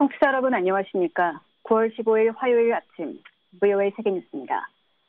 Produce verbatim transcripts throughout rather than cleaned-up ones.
청취자 여러분 안녕하십니까? 구월 십오일 화요일 아침 브이오에이 세계뉴스입니다.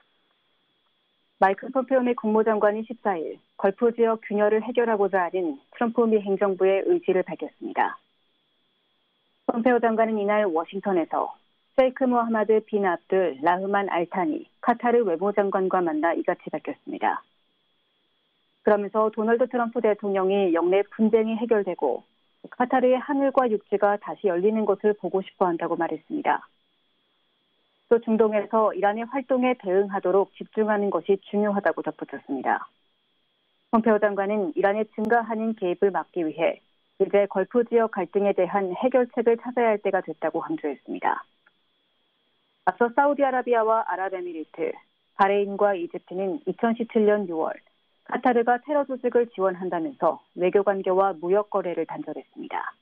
마이크 폼페오 미 국무장관이 십사일 걸프 지역 균열을 해결하고자 하는 트럼프 미 행정부의 의지를 밝혔습니다. 폼페오 장관은 이날 워싱턴에서 셰이크 모하마드 빈 압들 라흐만 알타니 카타르 외무장관과 만나 이같이 밝혔습니다. 그러면서 도널드 트럼프 대통령이 영내 분쟁이 해결되고 카타르의 하늘과 육지가 다시 열리는 것을 보고 싶어 한다고 말했습니다. 또 중동에서 이란의 활동에 대응하도록 집중하는 것이 중요하다고 덧붙였습니다. 폼페오 장관은 이란의 증가하는 개입을 막기 위해 이제 걸프 지역 갈등에 대한 해결책을 찾아야 할 때가 됐다고 강조했습니다. 앞서 사우디아라비아와 아랍에미리트, 바레인과 이집트는 이천십칠년 유월 카타르가 테러 조직을 지원한다면서 외교관계와 무역 거래를 단절했습니다.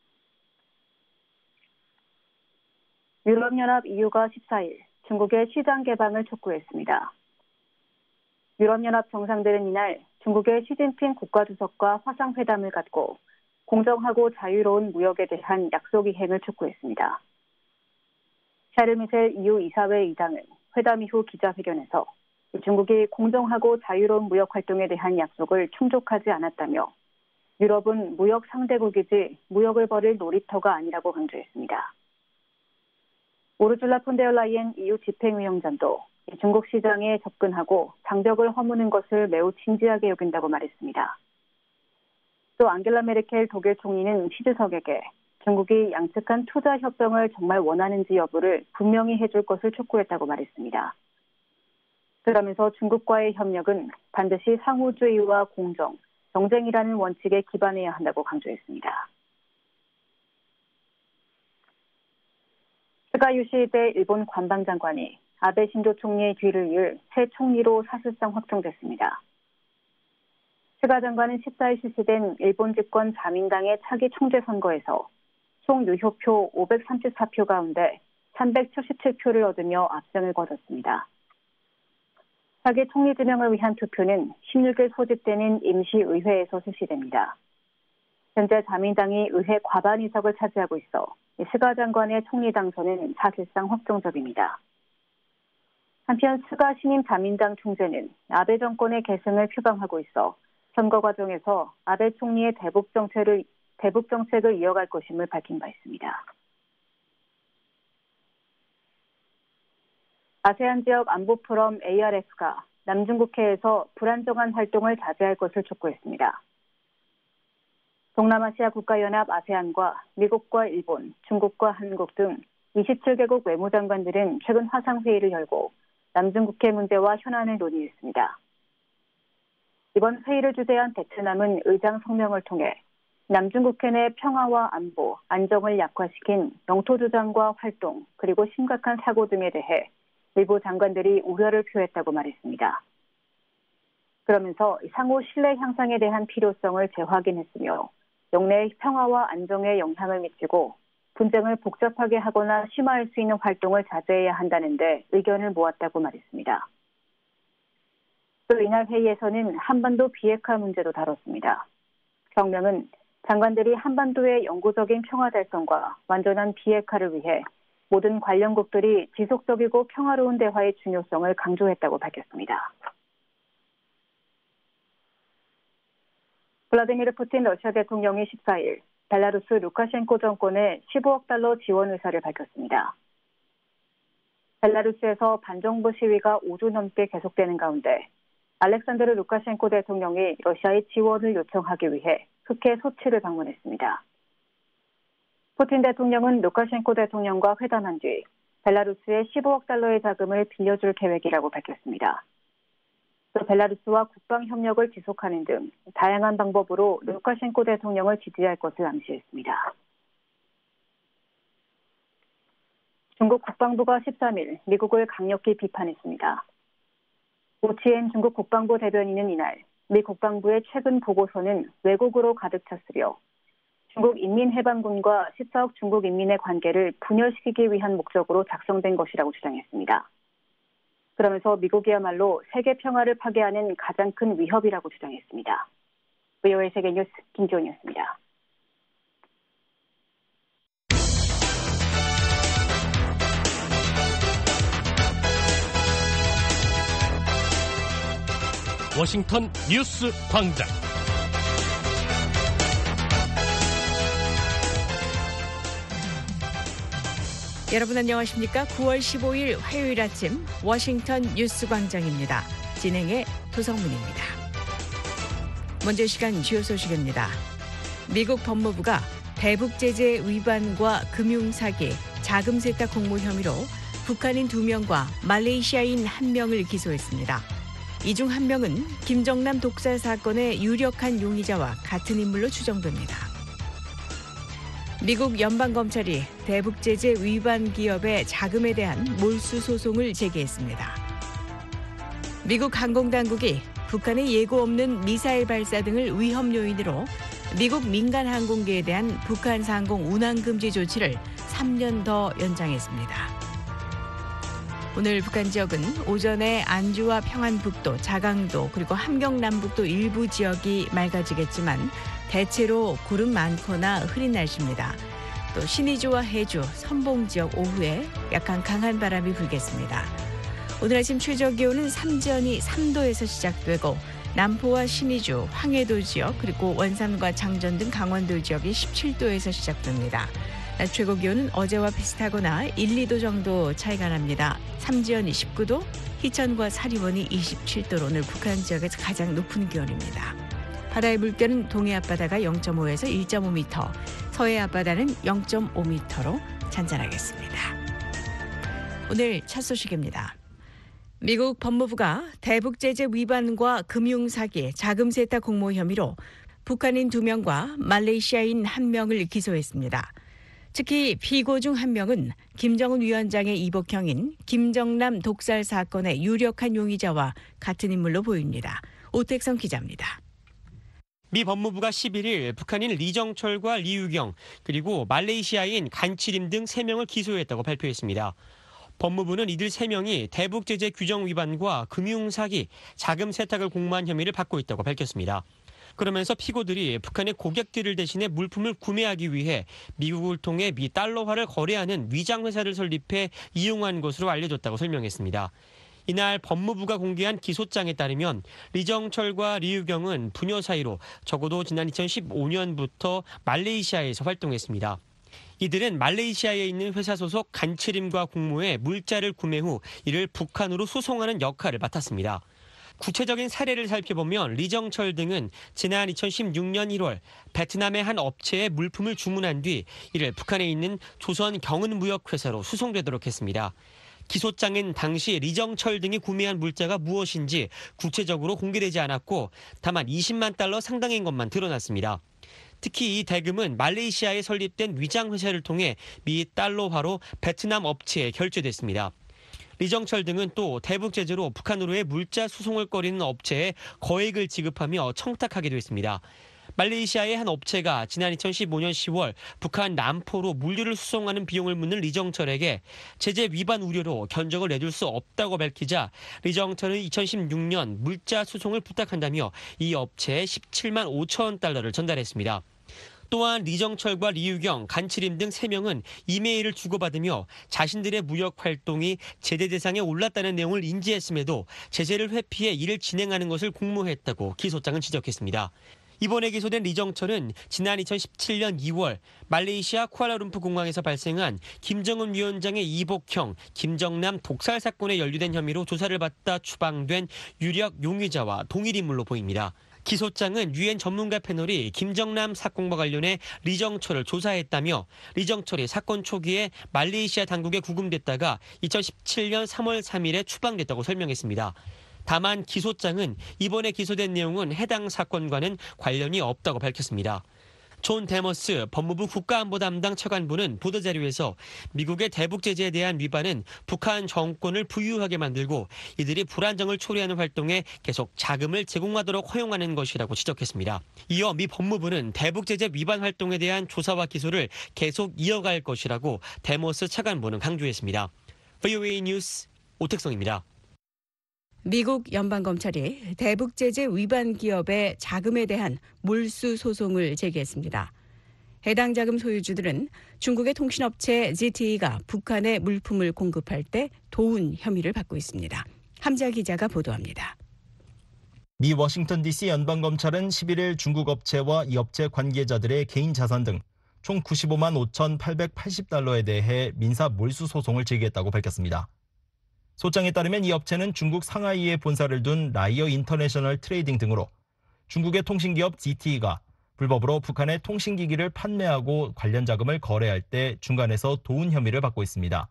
유럽연합 이유가 십사일 중국의 시장 개방을 촉구했습니다. 유럽연합 정상들은 이날 중국의 시진핑 국가주석과 화상회담을 갖고 공정하고 자유로운 무역에 대한 약속 이행을 촉구했습니다. 샤르 미셀 이유 이사회 의장은 회담 이후 기자회견에서 중국이 공정하고 자유로운 무역 활동에 대한 약속을 충족하지 않았다며 유럽은 무역 상대국이지 무역을 벌일 놀이터가 아니라고 강조했습니다. 우르줄라 폰데얼라이엔 이유 집행위원장도 중국 시장에 접근하고 장벽을 허무는 것을 매우 진지하게 여긴다고 말했습니다. 또 앙겔라 메르켈 독일 총리는 취재석에게 중국이 양측간 투자 협정을 정말 원하는지 여부를 분명히 해줄 것을 촉구했다고 말했습니다. 그러면서 중국과의 협력은 반드시 상호주의와 공정, 경쟁이라는 원칙에 기반해야 한다고 강조했습니다. 스가 요시히데 일본 관방장관이 아베 신조 총리의 뒤를 이을 새 총리로 사실상 확정됐습니다. 스가 장관은 십사일 실시된 일본 집권 자민당의 차기 총재 선거에서 총 유효표 오백삼십사표 가운데 삼백칠십칠표를 얻으며 압승을 거뒀습니다. 차기 총리 지명을 위한 투표는 십육일 소집되는 임시의회에서 실시됩니다. 현재 자민당이 의회 과반 의석을 차지하고 있어 스가 장관의 총리 당선은 사실상 확정적입니다. 한편 스가 신임 자민당 총재는 아베 정권의 계승을 표방하고 있어 선거 과정에서 아베 총리의 대북 정책을, 대북 정책을 이어갈 것임을 밝힌 바 있습니다. 아세안 지역 안보 포럼 에이알에프가 남중국해에서 불안정한 활동을 자제할 것을 촉구했습니다. 동남아시아 국가연합 아세안과 미국과 일본, 중국과 한국 등 이십칠개국 외무장관들은 최근 화상회의를 열고 남중국해 문제와 현안을 논의했습니다. 이번 회의를 주재한 베트남은 의장 성명을 통해 남중국해 내 평화와 안보, 안정을 약화시킨 영토 주장과 활동, 그리고 심각한 사고 등에 대해 일부 장관들이 우려를 표했다고 말했습니다. 그러면서 상호 신뢰 향상에 대한 필요성을 재확인했으며 영내의 평화와 안정에 영향을 미치고 분쟁을 복잡하게 하거나 심화할 수 있는 활동을 자제해야 한다는 데 의견을 모았다고 말했습니다. 또 이날 회의에서는 한반도 비핵화 문제도 다뤘습니다. 성명은 장관들이 한반도의 영구적인 평화 달성과 완전한 비핵화를 위해 모든 관련국들이 지속적이고 평화로운 대화의 중요성을 강조했다고 밝혔습니다. 블라디미르 푸틴 러시아 대통령이 십사일 벨라루스 루카셴코 정권에 십오억 달러 지원 의사를 밝혔습니다. 벨라루스에서 반정부 시위가 오주 넘게 계속되는 가운데 알렉산드르 루카셴코 대통령이 러시아의 지원을 요청하기 위해 흑해 소치를 방문했습니다. 푸틴 대통령은 루카셴코 대통령과 회담한 뒤 벨라루스에 십오억 달러의 자금을 빌려줄 계획이라고 밝혔습니다. 또 벨라루스와 국방 협력을 지속하는 등 다양한 방법으로 루카셴코 대통령을 지지할 것을 암시했습니다. 중국 국방부가 십삼일 미국을 강력히 비판했습니다. 오치엔 중국 국방부 대변인은 이날 미 국방부의 최근 보고서는 왜곡으로 가득 찼으며 중국 인민해방군과 십사억 중국 인민의 관계를 분열시키기 위한 목적으로 작성된 것이라고 주장했습니다. 그러면서 미국이야말로 세계 평화를 파괴하는 가장 큰 위협이라고 주장했습니다. 브이오에이 세계뉴스 김지원이었습니다. 워싱턴 뉴스 광장. 여러분 안녕하십니까? 구월 십오일 화요일 아침 워싱턴 뉴스 광장입니다. 진행의 도성문입니다. 먼저 이 시간 주요 소식입니다. 미국 법무부가 대북 제재 위반과 금융사기, 자금 세탁 공모 혐의로 북한인 두 명과 말레이시아인 한 명을 기소했습니다. 이 중 한 명은 김정남 독살 사건의 유력한 용의자와 같은 인물로 추정됩니다. 미국 연방검찰이 대북 제재 위반 기업의 자금에 대한 몰수 소송을 제기했습니다. 미국 항공당국이 북한의 예고 없는 미사일 발사 등을 위험 요인으로 미국 민간 항공기에 대한 북한 상공 운항 금지 조치를 삼 년 더 연장했습니다. 오늘 북한 지역은 오전에 안주와 평안북도, 자강도 그리고 함경남북도 일부 지역이 맑아지겠지만 대체로 구름 많거나 흐린 날씨입니다. 또 신의주와 해주, 선봉 지역 오후에 약간 강한 바람이 불겠습니다. 오늘 아침 최저 기온은 삼전이 삼 도에서 시작되고 남포와 신의주, 황해도 지역 그리고 원산과 장전 등 강원도 지역이 십칠 도에서 시작됩니다. 낮 최고 기온은 어제와 비슷하거나 일, 이 도 정도 차이가 납니다. 삼지연이 십구 도, 희천과 사리원이 이십칠 도로 오늘 북한 지역에서 가장 높은 기온입니다. 바다의 물결은 동해 앞바다가 영 점 오에서 일 점 오 미터, 서해 앞바다는 영 점 오 미터로 잔잔하겠습니다. 오늘 첫 소식입니다. 미국 법무부가 대북 제재 위반과 금융사기, 자금 세탁 공모 혐의로 북한인 두 명과 말레이시아인 한 명을 기소했습니다. 특히 피고 중 한 명은 김정은 위원장의 이복형인 김정남 독살 사건의 유력한 용의자와 같은 인물로 보입니다. 오택성 기자입니다. 미 법무부가 십일일 북한인 리정철과 리유경 그리고 말레이시아인 간치림 등 세 명을 기소했다고 발표했습니다. 법무부는 이들 세 명이 대북 제재 규정 위반과 금융사기, 자금 세탁을 공모한 혐의를 받고 있다고 밝혔습니다. 그러면서 피고들이 북한의 고객들을 대신해 물품을 구매하기 위해 미국을 통해 미 달러화를 거래하는 위장회사를 설립해 이용한 것으로 알려졌다고 설명했습니다. 이날 법무부가 공개한 기소장에 따르면 리정철과 리유경은 부녀 사이로 적어도 지난 이천십오년부터 말레이시아에서 활동했습니다. 이들은 말레이시아에 있는 회사 소속 간치림과 공모해 물자를 구매 후 이를 북한으로 수송하는 역할을 맡았습니다. 구체적인 사례를 살펴보면 리정철 등은 지난 이천십육년 일월 베트남의 한 업체에 물품을 주문한 뒤 이를 북한에 있는 조선 경은무역회사로 수송되도록 했습니다. 기소장은 당시 리정철 등이 구매한 물자가 무엇인지 구체적으로 공개되지 않았고 다만 이십만 달러 상당인 것만 드러났습니다. 특히 이 대금은 말레이시아에 설립된 위장회사를 통해 미 달러화로 베트남 업체에 결제됐습니다. 리정철 등은 또 대북 제재로 북한으로의 물자 수송을 꺼리는 업체에 거액을 지급하며 청탁하기도 했습니다. 말레이시아의 한 업체가 지난 이천십오년 시월 북한 남포로 물류를 수송하는 비용을 묻는 리정철에게 제재 위반 우려로 견적을 내줄 수 없다고 밝히자 리정철은 이천십육년 물자 수송을 부탁한다며 이 업체에 십칠만 오천 달러를 전달했습니다. 또한 리정철과 리유경, 간치림 등 세 명은 이메일을 주고받으며 자신들의 무역 활동이 제재 대상에 올랐다는 내용을 인지했음에도 제재를 회피해 일을 진행하는 것을 공모했다고 기소장은 지적했습니다. 이번에 기소된 리정철은 지난 이천십칠년 이월 말레이시아 쿠알라룸푸 공항에서 발생한 김정은 위원장의 이복형 김정남 독살 사건에 연루된 혐의로 조사를 받다 추방된 유력 용의자와 동일 인물로 보입니다. 기소장은 유엔 전문가 패널이 김정남 사건과 관련해 리정철을 조사했다며 리정철이 사건 초기에 말레이시아 당국에 구금됐다가 이천십칠년 삼월 삼일에 추방됐다고 설명했습니다. 다만 기소장은 이번에 기소된 내용은 해당 사건과는 관련이 없다고 밝혔습니다. 존 데머스 법무부 국가안보 담당 차관보는 보도자료에서 미국의 대북 제재에 대한 위반은 북한 정권을 부유하게 만들고 이들이 불안정을 초래하는 활동에 계속 자금을 제공하도록 허용하는 것이라고 지적했습니다. 이어 미 법무부는 대북 제재 위반 활동에 대한 조사와 기소를 계속 이어갈 것이라고 데머스 차관보는 강조했습니다. 브이오에이 뉴스 오택성입니다. 미국 연방검찰이 대북 제재 위반 기업의 자금에 대한 몰수 소송을 제기했습니다. 해당 자금 소유주들은 중국의 통신업체 지티이가 북한에 물품을 공급할 때 도운 혐의를 받고 있습니다. 함자 기자가 보도합니다. 미 워싱턴 디씨 연방검찰은 십일 일 중국 업체와 이 업체 관계자들의 개인 자산 등 총 구십오만 오천팔백팔십 달러에 대해 민사 몰수 소송을 제기했다고 밝혔습니다. 소장에 따르면 이 업체는 중국 상하이에 본사를 둔 라이어 인터내셔널 트레이딩 등으로 중국의 통신기업 지티이가 불법으로 북한의 통신기기를 판매하고 관련 자금을 거래할 때 중간에서 도운 혐의를 받고 있습니다.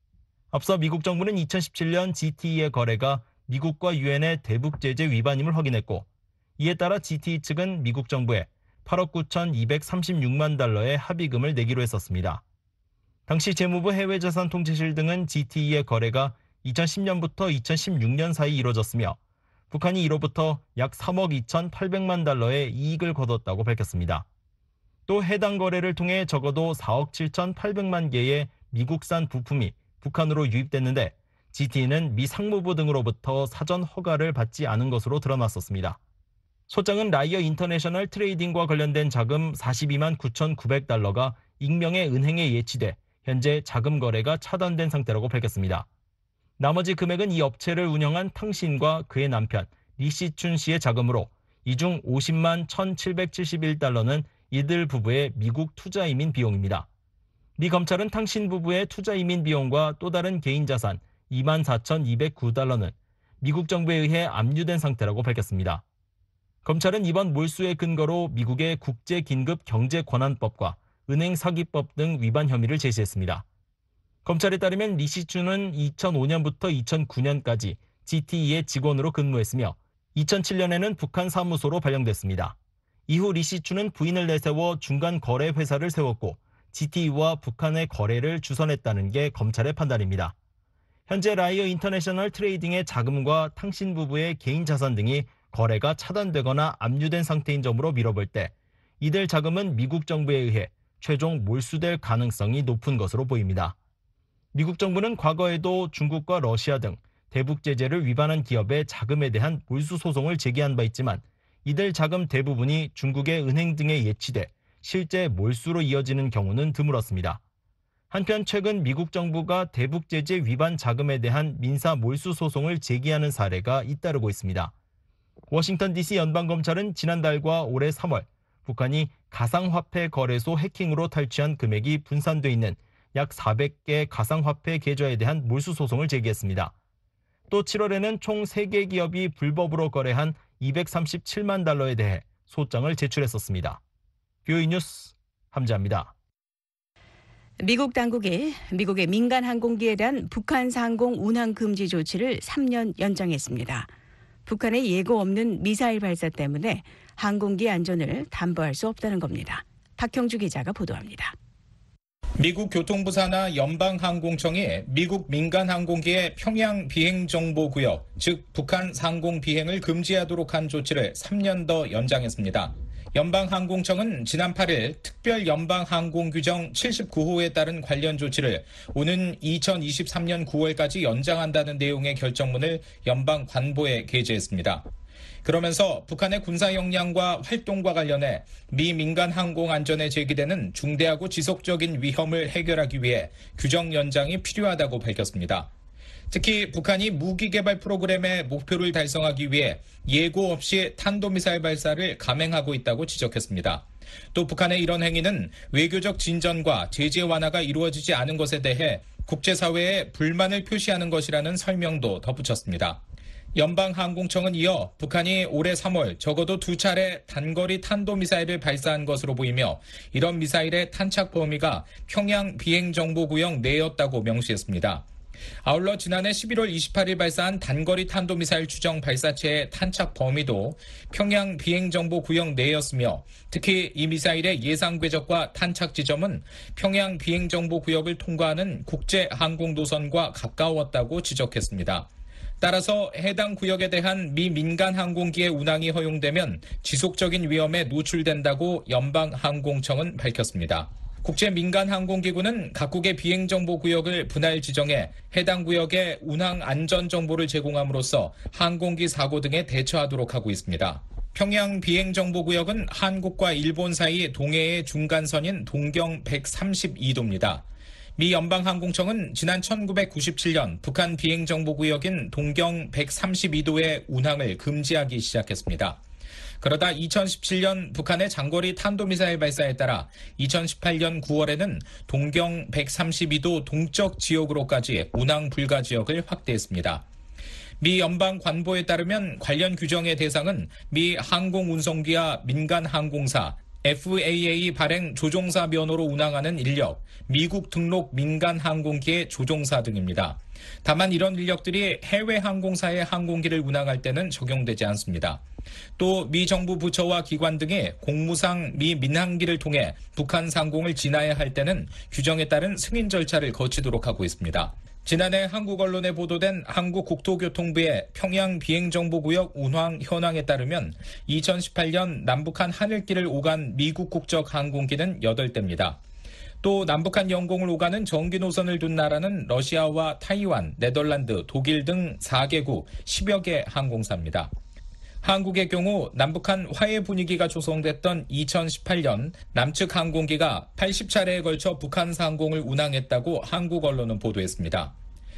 앞서 미국 정부는 이천십칠 년 지티이의 거래가 미국과 유엔의 대북 제재 위반임을 확인했고, 이에 따라 지티이 측은 미국 정부에 팔억 구천이백삼십육만 달러의 합의금을 내기로 했었습니다. 당시 재무부 해외자산통제실 등은 지티이의 거래가 이천십 년부터 이천십육 년 사이 이뤄졌으며 북한이 이로부터 약 삼억 이천팔백만 달러의 이익을 거뒀다고 밝혔습니다. 또 해당 거래를 통해 적어도 사억 칠천팔백만 개의 미국산 부품이 북한으로 유입됐는데 지티이는 미 상무부 등으로부터 사전 허가를 받지 않은 것으로 드러났었습니다. 소장은 라이어 인터내셔널 트레이딩과 관련된 자금 사십이만 구천구백 달러가 익명의 은행에 예치돼 현재 자금 거래가 차단된 상태라고 밝혔습니다. 나머지 금액은 이 업체를 운영한 탕신과 그의 남편 리시춘 씨의 자금으로 이 중 오십만 천칠백칠십일 달러는 이들 부부의 미국 투자 이민 비용입니다. 미 검찰은 탕신 부부의 투자 이민 비용과 또 다른 개인 자산 이만 사천이백구 달러는 미국 정부에 의해 압류된 상태라고 밝혔습니다. 검찰은 이번 몰수의 근거로 미국의 국제긴급경제권한법과 은행사기법 등 위반 혐의를 제시했습니다. 검찰에 따르면 리시춘은 이천오 년부터 이천구 년까지 지티이의 직원으로 근무했으며 이천칠 년에는 북한 사무소로 발령됐습니다. 이후 리시춘은 부인을 내세워 중간 거래 회사를 세웠고 지티이와 북한의 거래를 주선했다는 게 검찰의 판단입니다. 현재 라이어 인터내셔널 트레이딩의 자금과 탕신 부부의 개인 자산 등이 거래가 차단되거나 압류된 상태인 점으로 미뤄볼 때 이들 자금은 미국 정부에 의해 최종 몰수될 가능성이 높은 것으로 보입니다. 미국 정부는 과거에도 중국과 러시아 등 대북 제재를 위반한 기업의 자금에 대한 몰수 소송을 제기한 바 있지만 이들 자금 대부분이 중국의 은행 등에 예치돼 실제 몰수로 이어지는 경우는 드물었습니다. 한편 최근 미국 정부가 대북 제재 위반 자금에 대한 민사 몰수 소송을 제기하는 사례가 잇따르고 있습니다. 워싱턴 디씨 연방검찰은 지난달과 올해 삼월 북한이 가상화폐 거래소 해킹으로 탈취한 금액이 분산돼 있는 약 사백 개 가상화폐 계좌에 대한 몰수 소송을 제기했습니다. 또 칠월에는 총 세 개 기업이 불법으로 거래한 이백삼십칠만 달러에 대해 소장을 제출했었습니다. 뷰이 뉴스 함지아입니다. 미국 당국이 미국의 민간 항공기에 대한 북한 상공 운항 금지 조치를 삼 년 연장했습니다. 북한의 예고 없는 미사일 발사 때문에 항공기 안전을 담보할 수 없다는 겁니다. 박형주 기자가 보도합니다. 미국 교통부 산하 연방항공청이 미국 민간 항공기의 평양 비행 정보 구역, 즉 북한 상공 비행을 금지하도록 한 조치를 삼 년 더 연장했습니다. 연방항공청은 지난 팔 일 특별 연방항공규정 칠십구 호에 따른 관련 조치를 오는 이천이십삼 년 구월까지 연장한다는 내용의 결정문을 연방관보에 게재했습니다. 그러면서 북한의 군사 역량과 활동과 관련해 미 민간 항공 안전에 제기되는 중대하고 지속적인 위험을 해결하기 위해 규정 연장이 필요하다고 밝혔습니다. 특히 북한이 무기 개발 프로그램의 목표를 달성하기 위해 예고 없이 탄도미사일 발사를 감행하고 있다고 지적했습니다. 또 북한의 이런 행위는 외교적 진전과 제재 완화가 이루어지지 않은 것에 대해 국제사회에 불만을 표시하는 것이라는 설명도 덧붙였습니다. 연방항공청은 이어 북한이 올해 삼월 적어도 두 차례 단거리 탄도미사일을 발사한 것으로 보이며 이런 미사일의 탄착 범위가 평양 비행정보구역 내였다고 명시했습니다. 아울러 지난해 십일월 이십팔일 발사한 단거리 탄도미사일 추정 발사체의 탄착 범위도 평양 비행정보구역 내였으며 특히 이 미사일의 예상 궤적과 탄착 지점은 평양 비행정보구역을 통과하는 국제항공도선과 가까웠다고 지적했습니다. 따라서 해당 구역에 대한 미 민간 항공기의 운항이 허용되면 지속적인 위험에 노출된다고 연방항공청은 밝혔습니다. 국제민간항공기구는 각국의 비행정보구역을 분할 지정해 해당 구역에 운항 안전 정보를 제공함으로써 항공기 사고 등에 대처하도록 하고 있습니다. 평양 비행정보구역은 한국과 일본 사이 동해의 중간선인 동경 백삼십이 도입니다. 미 연방항공청은 지난 천구백구십칠 년 북한 비행정보구역인 동경 백삼십이 도의 운항을 금지하기 시작했습니다. 그러다 이천십칠 년 북한의 장거리 탄도미사일 발사에 따라 이천십팔 년 구월에는 동경 백삼십이 도 동쪽 지역으로까지 운항 불가 지역을 확대했습니다. 미 연방관보에 따르면 관련 규정의 대상은 미 항공운송기와 민간항공사, 에프에이에이 발행 조종사 면허로 운항하는 인력, 미국 등록 민간항공기의 조종사 등입니다. 다만 이런 인력들이 해외 항공사의 항공기를 운항할 때는 적용되지 않습니다. 또 미 정부 부처와 기관 등이 공무상 미 민항기를 통해 북한 상공을 지나야 할 때는 규정에 따른 승인 절차를 거치도록 하고 있습니다. 지난해 한국 언론에 보도된 한국국토교통부의 평양 비행정보구역 운항 현황에 따르면 이천십팔 년 남북한 하늘길을 오간 미국 국적 항공기는 여덟 대입니다. 또 남북한 영공을 오가는 정기 노선을 둔 나라는 러시아와 타이완, 네덜란드, 독일 등 사 개국 십여 개 항공사입니다. 한국의 경우 남북한 화해 분위기가 조성됐던 이천십팔 년 남측 항공기가 팔십 차례에 걸쳐 북한 상공을 운항했다고 한국 언론은 보도했습니다.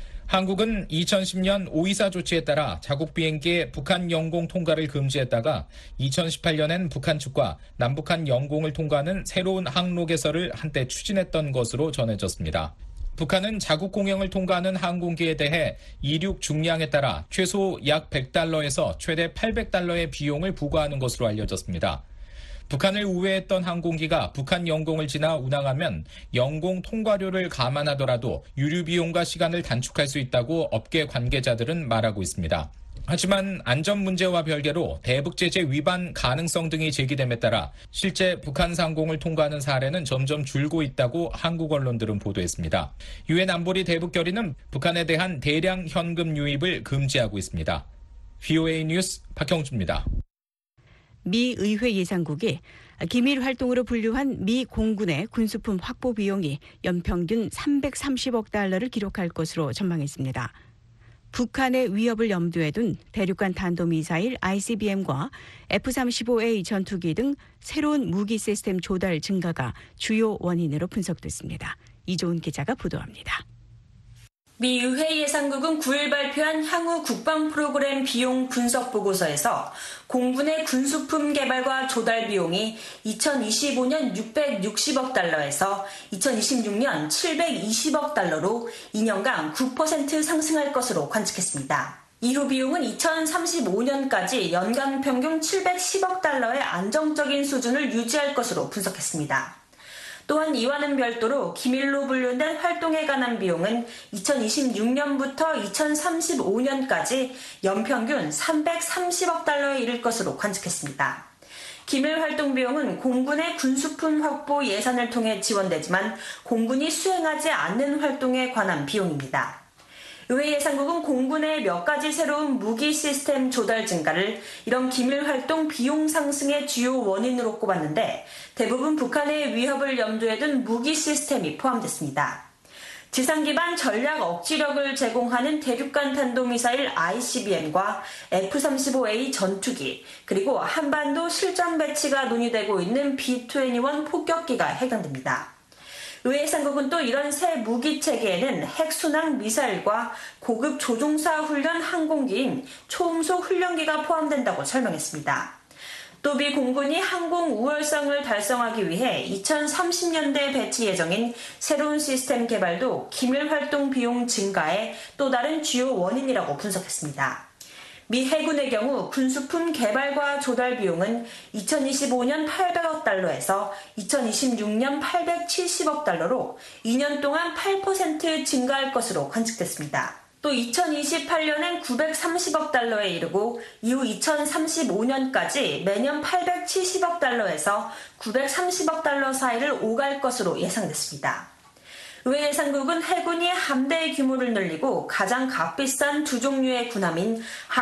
한국은 이천십 년 오이사 조치에 따라 자국 비행기의 북한 영공 통과를 금지했다가 이천십팔 년엔 북한 측과 남북한 영공을 통과하는 새로운 항로 개설을 한때 추진했던 것으로 전해졌습니다. 북한은 자국 공영을 통과하는 항공기에 대해 이륙 중량에 따라 최소 약 백 달러에서 최대 팔백 달러의 비용을 부과하는 것으로 알려졌습니다. 북한을 우회했던 항공기가 북한 영공을 지나 운항하면 영공 통과료를 감안하더라도 유류 비용과 시간을 단축할 수 있다고 업계 관계자들은 말하고 있습니다. 하지만 안전 문제와 별개로 대북 제재 위반 가능성 등이 제기됨에 따라 실제 북한 상공을 통과하는 사례는 점점 줄고 있다고 한국 언론들은 보도했습니다. 유엔 안보리 대북 결의는 북한에 대한 대량 현금 유입을 금지하고 있습니다. 브이오에이 뉴스 박형주입니다. 미 의회 예산국이 기밀 활동으로 분류한 미 공군의 군수품 확보 비용이 연평균 삼백삼십억 달러를 기록할 것으로 전망했습니다. 북한의 위협을 염두에 둔 대륙간 탄도미사일 아이씨비엠과 에프 삼십오 에이 전투기 등 새로운 무기 시스템 조달 증가가 주요 원인으로 분석됐습니다. 이조은 기자가 보도합니다. 미 의회 예산국은 구일 발표한 향후 국방 프로그램 비용 분석 보고서에서 공군의 군수품 개발과 조달 비용이 이천이십오 년 육백육십억 달러에서 이천이십육 년 칠백이십억 달러로 이 년간 구 퍼센트 상승할 것으로 관측했습니다. 이후 비용은 이천삼십오 년까지 연간 평균 칠백십억 달러의 안정적인 수준을 유지할 것으로 분석했습니다. 또한 이와는 별도로 기밀로 분류된 활동에 관한 비용은 이천이십육 년부터 이천삼십오 년까지 연평균 삼백삼십억 달러에 이를 것으로 관측했습니다. 기밀 활동 비용은 공군의 군수품 확보 예산을 통해 지원되지만 공군이 수행하지 않는 활동에 관한 비용입니다. 의회 예산국은 공군의 몇 가지 새로운 무기 시스템 조달 증가를 이런 기밀 활동 비용 상승의 주요 원인으로 꼽았는데 대부분 북한의 위협을 염두에 둔 무기 시스템이 포함됐습니다. 지상 기반 전략 억지력을 제공하는 대륙간 탄도미사일 아이씨비엠과 에프 삼십오 에이 전투기, 그리고 한반도 실전 배치가 논의되고 있는 비 이십일 폭격기가 해당됩니다. 의회 예산국은 또 이런 새 무기 체계에는 핵순항 미사일과 고급 조종사 훈련 항공기인 초음속 훈련기가 포함된다고 설명했습니다. 또 미 공군이 항공 우월성을 달성하기 위해 이천삼십 년대 배치 예정인 새로운 시스템 개발도 기밀 활동 비용 증가의 또 다른 주요 원인이라고 분석했습니다. 미 해군의 경우 군수품 개발과 조달 비용은 이천이십오 년 팔백억 달러에서 이천이십육 년 팔백칠십억 달러로 이 년 동안 팔 퍼센트 증가할 것으로 관측됐습니다. 또 이천이십팔 년엔 구백삼십억 달러에 이르고 이후 이천삼십오 년까지 매년 팔백칠십억 달러에서 구백삼십억 달러 사이를 오갈 것으로 예상됐습니다. 의회 예산국은 해군이 함대의 규모를 늘리고 가장 값비싼 두 종류의 군함인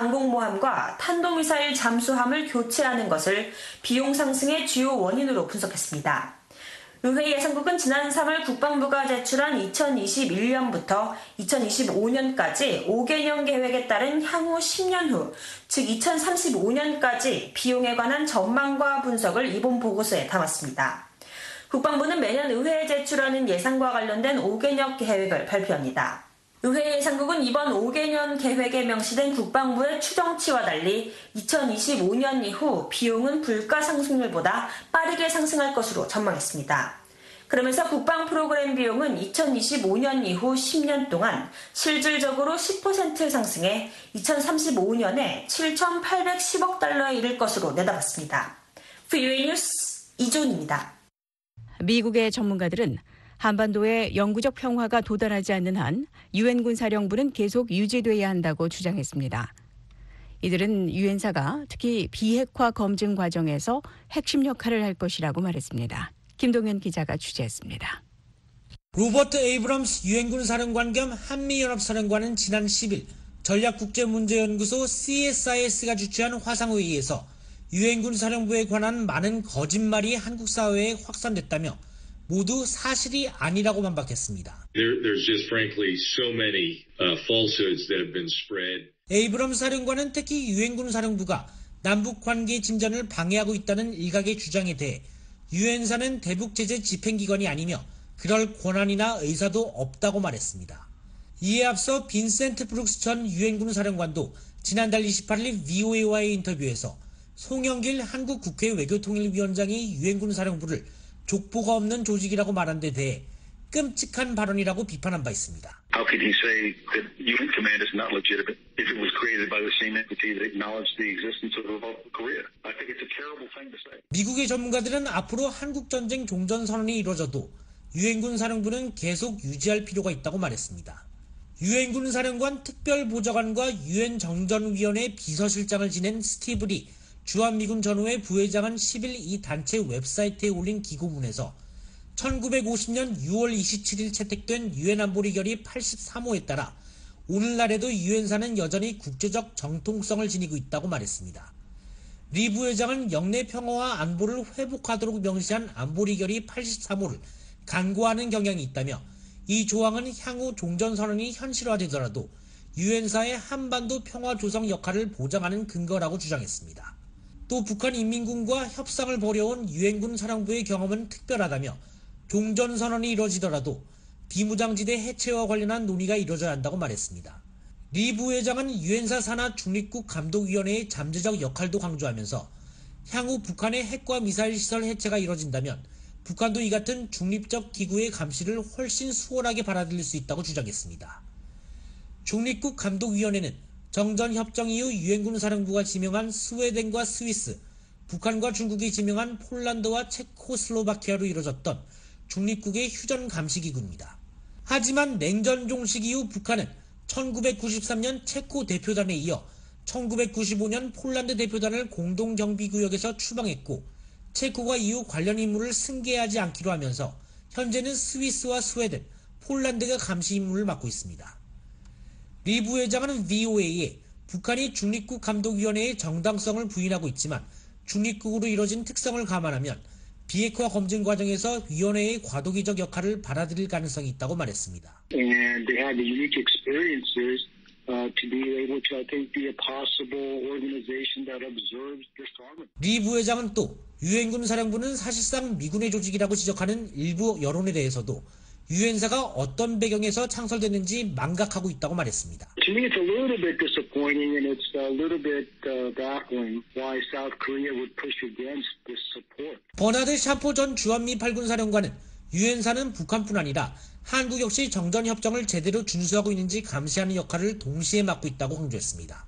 항공모함과 탄도미사일 잠수함을 교체하는 것을 비용 상승의 주요 원인으로 분석했습니다. 의회 예산국은 지난 삼월 국방부가 제출한 이천이십일 년부터 이천이십오 년까지 오 개년 계획에 따른 향후 십 년 후, 즉 이천삼십오 년까지 비용에 관한 전망과 분석을 이번 보고서에 담았습니다. 국방부는 매년 의회에 제출하는 예산과 관련된 오 개년 계획을 발표합니다. 의회 예산국은 이번 오 개년 계획에 명시된 국방부의 추정치와 달리 이천이십오 년 이후 비용은 물가 상승률보다 빠르게 상승할 것으로 전망했습니다. 그러면서 국방 프로그램 비용은 이천이십오 년 이후 십 년 동안 실질적으로 십 퍼센트 상승해 이천삼십오 년에 칠천팔백십억 달러에 이를 것으로 내다봤습니다. 브이오에이 뉴스 이존입니다. 미국의 전문가들은 한반도에 영구적 평화가 도달하지 않는 한 유엔군 사령부는 계속 유지돼야 한다고 주장했습니다. 이들은 유엔사가 특히 비핵화 검증 과정에서 핵심 역할을 할 것이라고 말했습니다. 김동현 기자가 취재했습니다. 로버트 에이브럼스 유엔군 사령관 겸 한미연합사령관은 지난 십 일 전략국제문제연구소 씨에스아이에스가 주최한 화상회의에서 유엔군 사령부에 관한 많은 거짓말이 한국 사회에 확산됐다며 모두 사실이 아니라고 반박했습니다. There, there's just frankly so many uh, falsehoods that have been spread. 에이브럼스 사령관은 특히 유엔군 사령부가 남북 관계 진전을 방해하고 있다는 일각의 주장에 대해 유엔사는 대북 제재 집행기관이 아니며 그럴 권한이나 의사도 없다고 말했습니다. 이에 앞서 빈센트 브룩스 전 유엔군 사령관도 지난달 이십팔 일 브이오에이와의 인터뷰에서 송영길 한국 국회 외교통일위원장이 유엔군 사령부를 족보가 없는 조직이라고 말한 데 대해 끔찍한 발언이라고 비판한 바 있습니다. How could he say that U N command is not legitimate if it was created by the same entity that acknowledged the existence of Korea? I think it's a terrible thing to say. 미국의 전문가들은 앞으로 한국전쟁 종전선언이 이뤄져도 유엔군 사령부는 계속 유지할 필요가 있다고 말했습니다. 유엔군 사령관 특별보좌관과 유엔 정전위원회 비서실장을 지낸 스티브 리 주한미군 전후의 부회장은 십 일 이 단체 웹사이트에 올린 기고문에서 천구백오십 년 유월 이십칠 일 채택된 유엔 안보리 결의 팔십삼 호에 따라 오늘날에도 유엔사는 여전히 국제적 정통성을 지니고 있다고 말했습니다. 리 부회장은 영내 평화와 안보를 회복하도록 명시한 안보리 결의 팔십삼 호를 간과하는 경향이 있다며 이 조항은 향후 종전선언이 현실화되더라도 유엔사의 한반도 평화 조성 역할을 보장하는 근거라고 주장했습니다. 또 북한 인민군과 협상을 벌여온 유엔군 사령부의 경험은 특별하다며 종전선언이 이뤄지더라도 비무장지대 해체와 관련한 논의가 이뤄져야 한다고 말했습니다. 리 부회장은 유엔사 산하 중립국 감독위원회의 잠재적 역할도 강조하면서 향후 북한의 핵과 미사일 시설 해체가 이뤄진다면 북한도 이 같은 중립적 기구의 감시를 훨씬 수월하게 받아들일 수 있다고 주장했습니다. 중립국 감독위원회는 정전협정 이후 유엔군 사령부가 지명한 스웨덴과 스위스, 북한과 중국이 지명한 폴란드와 체코슬로바키아로 이뤄졌던 중립국의 휴전 감시기구입니다. 하지만 냉전 종식 이후 북한은 천구백구십삼 년 체코 대표단에 이어 천구백구십오 년 폴란드 대표단을 공동경비구역에서 추방했고 체코가 이후 관련 임무를 승계하지 않기로 하면서 현재는 스위스와 스웨덴, 폴란드가 감시 임무를 맡고 있습니다. 리 부회장은 브이오에이에 북한이 중립국 감독위원회의 정당성을 부인하고 있지만 중립국으로 이뤄진 특성을 감안하면 비핵화 검증 과정에서 위원회의 과도기적 역할을 받아들일 가능성이 있다고 말했습니다. And they had the unique experiences uh, to be able to, I think, be a possible organization that observes disarmament. 리 부회장은 또 유엔군 사령부는 사실상 미군의 조직이라고 지적하는 일부 여론에 대해서도 유엔사가 어떤 배경에서 창설됐는지 망각하고 있다고 말했습니다. To me, it's a little bit disappointing and it's a little bit uh, baffling why South Korea would push against this support. 버나드 샤포 전 주한미 팔군 사령관은 유엔사는 북한뿐 아니라 한국 역시 정전협정을 제대로 준수하고 있는지 감시하는 역할을 동시에 맡고 있다고 강조했습니다.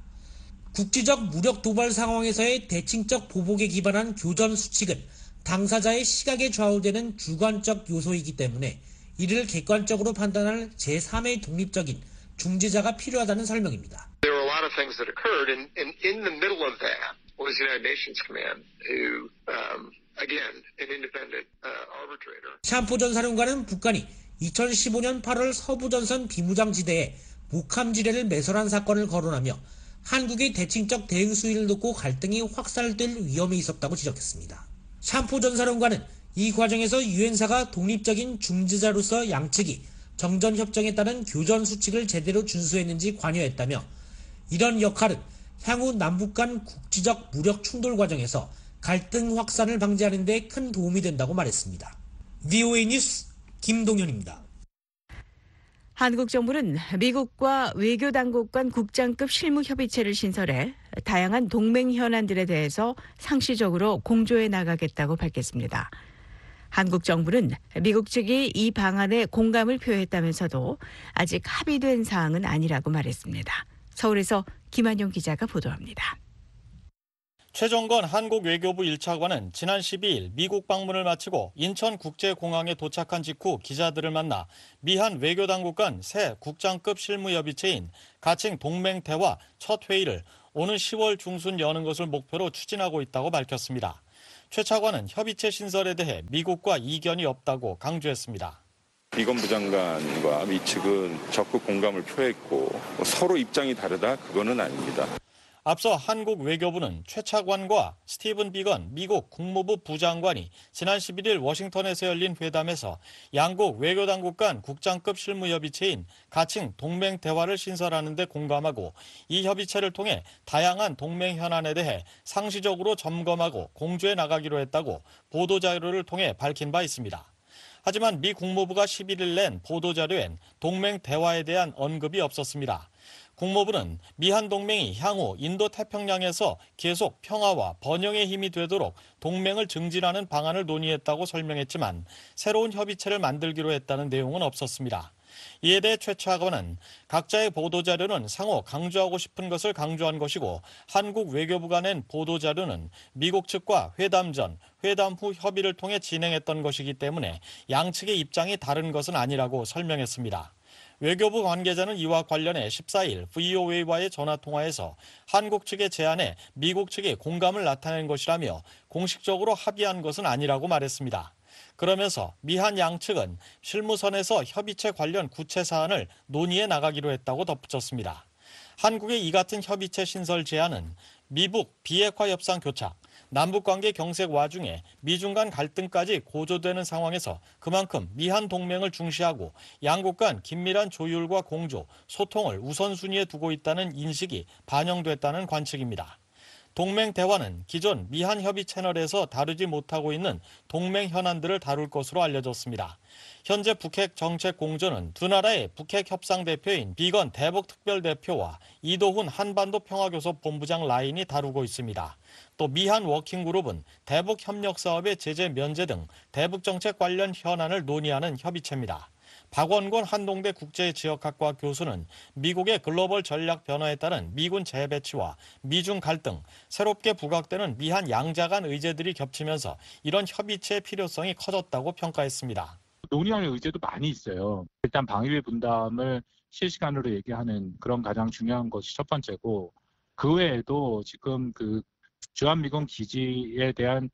국지적 무력 도발 상황에서의 대칭적 보복에 기반한 교전 수칙은 당사자의 시각에 좌우되는 주관적 요소이기 때문에 이를 객관적으로 판단할 제삼의 독립적인 중재자가 필요하다는 설명입니다. There were a lot of things that occurred, and, and in the middle of that was the United Nations Command, who, um, again, an independent uh, arbitrator. 샴포 전 사령관은 북한이 이천십오 년 팔월 서부전선 비무장지대에 목함 지뢰를 매설한 사건을 거론하며 한국의 대칭적 대응 수위를 놓고 갈등이 확산될 위험이 있었다고 지적했습니다. 샴포 전 사령관은 이 과정에서 유엔사가 독립적인 중재자로서 양측이 정전협정에 따른 교전 수칙을 제대로 준수했는지 관여했다며 이런 역할은 향후 남북 간 국지적 무력 충돌 과정에서 갈등 확산을 방지하는 데 큰 도움이 된다고 말했습니다. 브이오에이 뉴스 김동현입니다. 한국 정부는 미국과 외교당국 간 국장급 실무협의체를 신설해 다양한 동맹 현안들에 대해서 상시적으로 공조해 나가겠다고 밝혔습니다. 한국 정부는 미국 측이 이 방안에 공감을 표했다면서도 아직 합의된 사항은 아니라고 말했습니다. 서울에서 김한용 기자가 보도합니다. 최정건 한국 외교부 일 차관은 지난 십이일 미국 방문을 마치고 인천국제공항에 도착한 직후 기자들을 만나 미한 외교당국 간 새 국장급 실무협의체인 가칭 동맹대화 첫 회의를 오는 시월 중순 여는 것을 목표로 추진하고 있다고 밝혔습니다. 최 차관은 협의체 신설에 대해 미국과 이견이 없다고 강조했습니다. 비건 부장관과 미 측은 적극 공감을 표했고 서로 입장이 다르다 그거는 아닙니다. 앞서 한국 외교부는 최 차관과 스티븐 비건 미국 국무부 부장관이 지난 십일일 워싱턴에서 열린 회담에서 양국 외교당국 간 국장급 실무협의체인 가칭 동맹대화를 신설하는 데 공감하고 이 협의체를 통해 다양한 동맹 현안에 대해 상시적으로 점검하고 공조해 나가기로 했다고 보도자료를 통해 밝힌 바 있습니다. 하지만 미 국무부가 십일일 낸 보도자료엔 동맹대화에 대한 언급이 없었습니다. 국무부는 미한 동맹이 향후 인도태평양에서 계속 평화와 번영의 힘이 되도록 동맹을 증진하는 방안을 논의했다고 설명했지만 새로운 협의체를 만들기로 했다는 내용은 없었습니다. 이에 대해 최 차관은 각자의 보도자료는 상호 강조하고 싶은 것을 강조한 것이고 한국 외교부가 낸 보도자료는 미국 측과 회담 전, 회담 후 협의를 통해 진행했던 것이기 때문에 양측의 입장이 다른 것은 아니라고 설명했습니다. 외교부 관계자는 이와 관련해 십사일 브이오에이와의 전화통화에서 한국 측의 제안에 미국 측이 공감을 나타낸 것이라며 공식적으로 합의한 것은 아니라고 말했습니다. 그러면서 미한 양측은 실무선에서 협의체 관련 구체 사안을 논의해 나가기로 했다고 덧붙였습니다. 한국의 이 같은 협의체 신설 제안은 미북 비핵화 협상 교착, 남북관계 경색 와중에 미중 간 갈등까지 고조되는 상황에서 그만큼 미한 동맹을 중시하고 양국 간 긴밀한 조율과 공조, 소통을 우선순위에 두고 있다는 인식이 반영됐다는 관측입니다. 동맹 대화는 기존 미한 협의 채널에서 다루지 못하고 있는 동맹 현안들을 다룰 것으로 알려졌습니다. 현재 북핵 정책 공조는 두 나라의 북핵 협상 대표인 비건 대북 특별대표와 이도훈 한반도 평화교섭 본부장 라인이 다루고 있습니다. 또 미한 워킹그룹은 대북 협력 사업의 제재 면제 등 대북 정책 관련 현안을 논의하는 협의체입니다. 박원곤 한동대 국제지역학과 교수는 미국의 글로벌 전략 변화에 따른 미군 재배치와 미중 갈등, 새롭게 부각되는 미한 양자 간 의제들이 겹치면서 이런 협의체의 필요성이 커졌다고 평가했습니다. 논의할 의제도 많이 있어요. 일단 방위비 분담을 실시간으로 얘기하는 그런 가장 중요한 것이 첫 번째고, 그 외에도 지금 그 주한미군 기지에 대한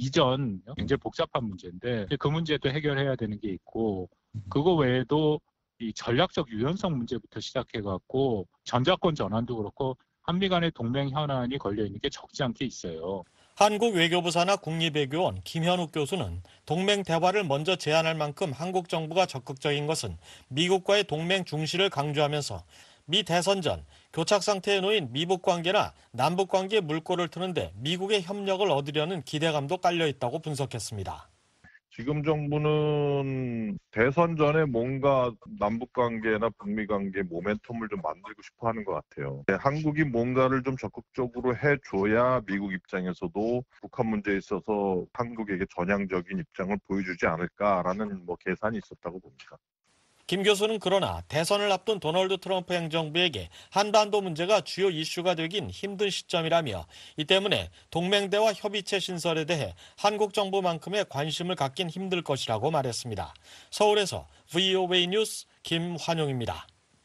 이전 굉장히 복잡한 문제인데 그 문제도 해결해야 되는 게 있고, 그거 외에도 이 전략적 유연성 문제부터 시작해갖고 전자권 전환도 그렇고 한미 간의 동맹 현안이 걸려있는 게 적지 않게 있어요. 한국 외교부 산하 국립외교원 김현욱 교수는 동맹 대화를 먼저 제안할 만큼 한국 정부가 적극적인 것은 미국과의 동맹 중시를 강조하면서 미 대선 전 교착 상태에 놓인 미북 관계나 남북 관계에 물꼬를 트는데 미국의 협력을 얻으려는 기대감도 깔려 있다고 분석했습니다. 지금 정부는 대선 전에 뭔가 남북관계나 북미관계 모멘텀을 좀 만들고 싶어 하는 것 같아요. 한국이 뭔가를 좀 적극적으로 해줘야 미국 입장에서도 북한 문제에 있어서 한국에게 전향적인 입장을 보여주지 않을까라는 뭐 계산이 있었다고 봅니다. 김 교수는 그러나 대선을 앞둔 도널드 트럼프 행정부에게 한반도 문제가 주요 이슈가 되긴 힘든 시점이라며 이 때문에 동맹대화 협의체 신설에 대해 한국 정부만큼의 관심을 갖긴 힘들 것이라고 말했습니다. 서울에서 브이오에이 뉴스 김환용입니다.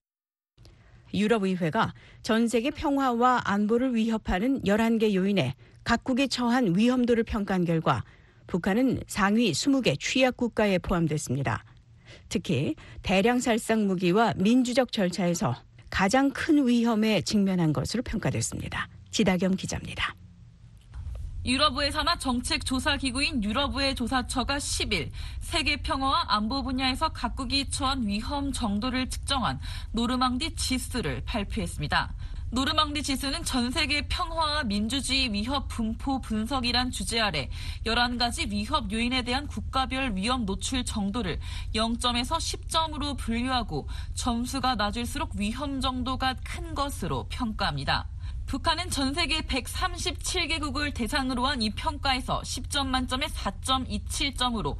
유럽의회가 전 세계 평화와 안보를 위협하는 열한 개 요인에 각국이 처한 위험도를 평가한 결과 북한은 상위 이십 개 취약 국가에 포함됐습니다. 특히 대량 살상 무기와 민주적 절차에서 가장 큰 위험에 직면한 것으로 평가됐습니다. 지다겸 기자입니다. 유럽의회 산하 정책조사기구인 유럽의회 조사처가 십일 세계 평화와 안보 분야에서 각국이 처한 위험 정도를 측정한 노르망디 지수를 발표했습니다. 노르망디 지수는 전 세계 평화와 민주주의 위협 분포 분석이란 주제 아래 열한 가지 위협 요인에 대한 국가별 위험 노출 정도를 영 점에서 십 점으로 분류하고 점수가 낮을수록 위험 정도가 큰 것으로 평가합니다. 북한은 전 세계 백삼십칠 개국을 대상으로 한 이 평가에서 십 점 만점에 사 점 이칠 점으로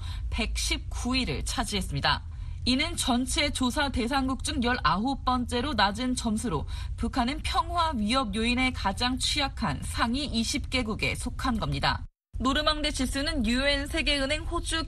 백십구 위를 차지했습니다. 이는 전체 조사 대상국 중 열아홉 번째로 낮은 점수로 북한은 평화 위협 요인에 가장 취약한 상위 이십 개국에 속한 겁니다. 노르망디 지수는 유엔 세계은행 호주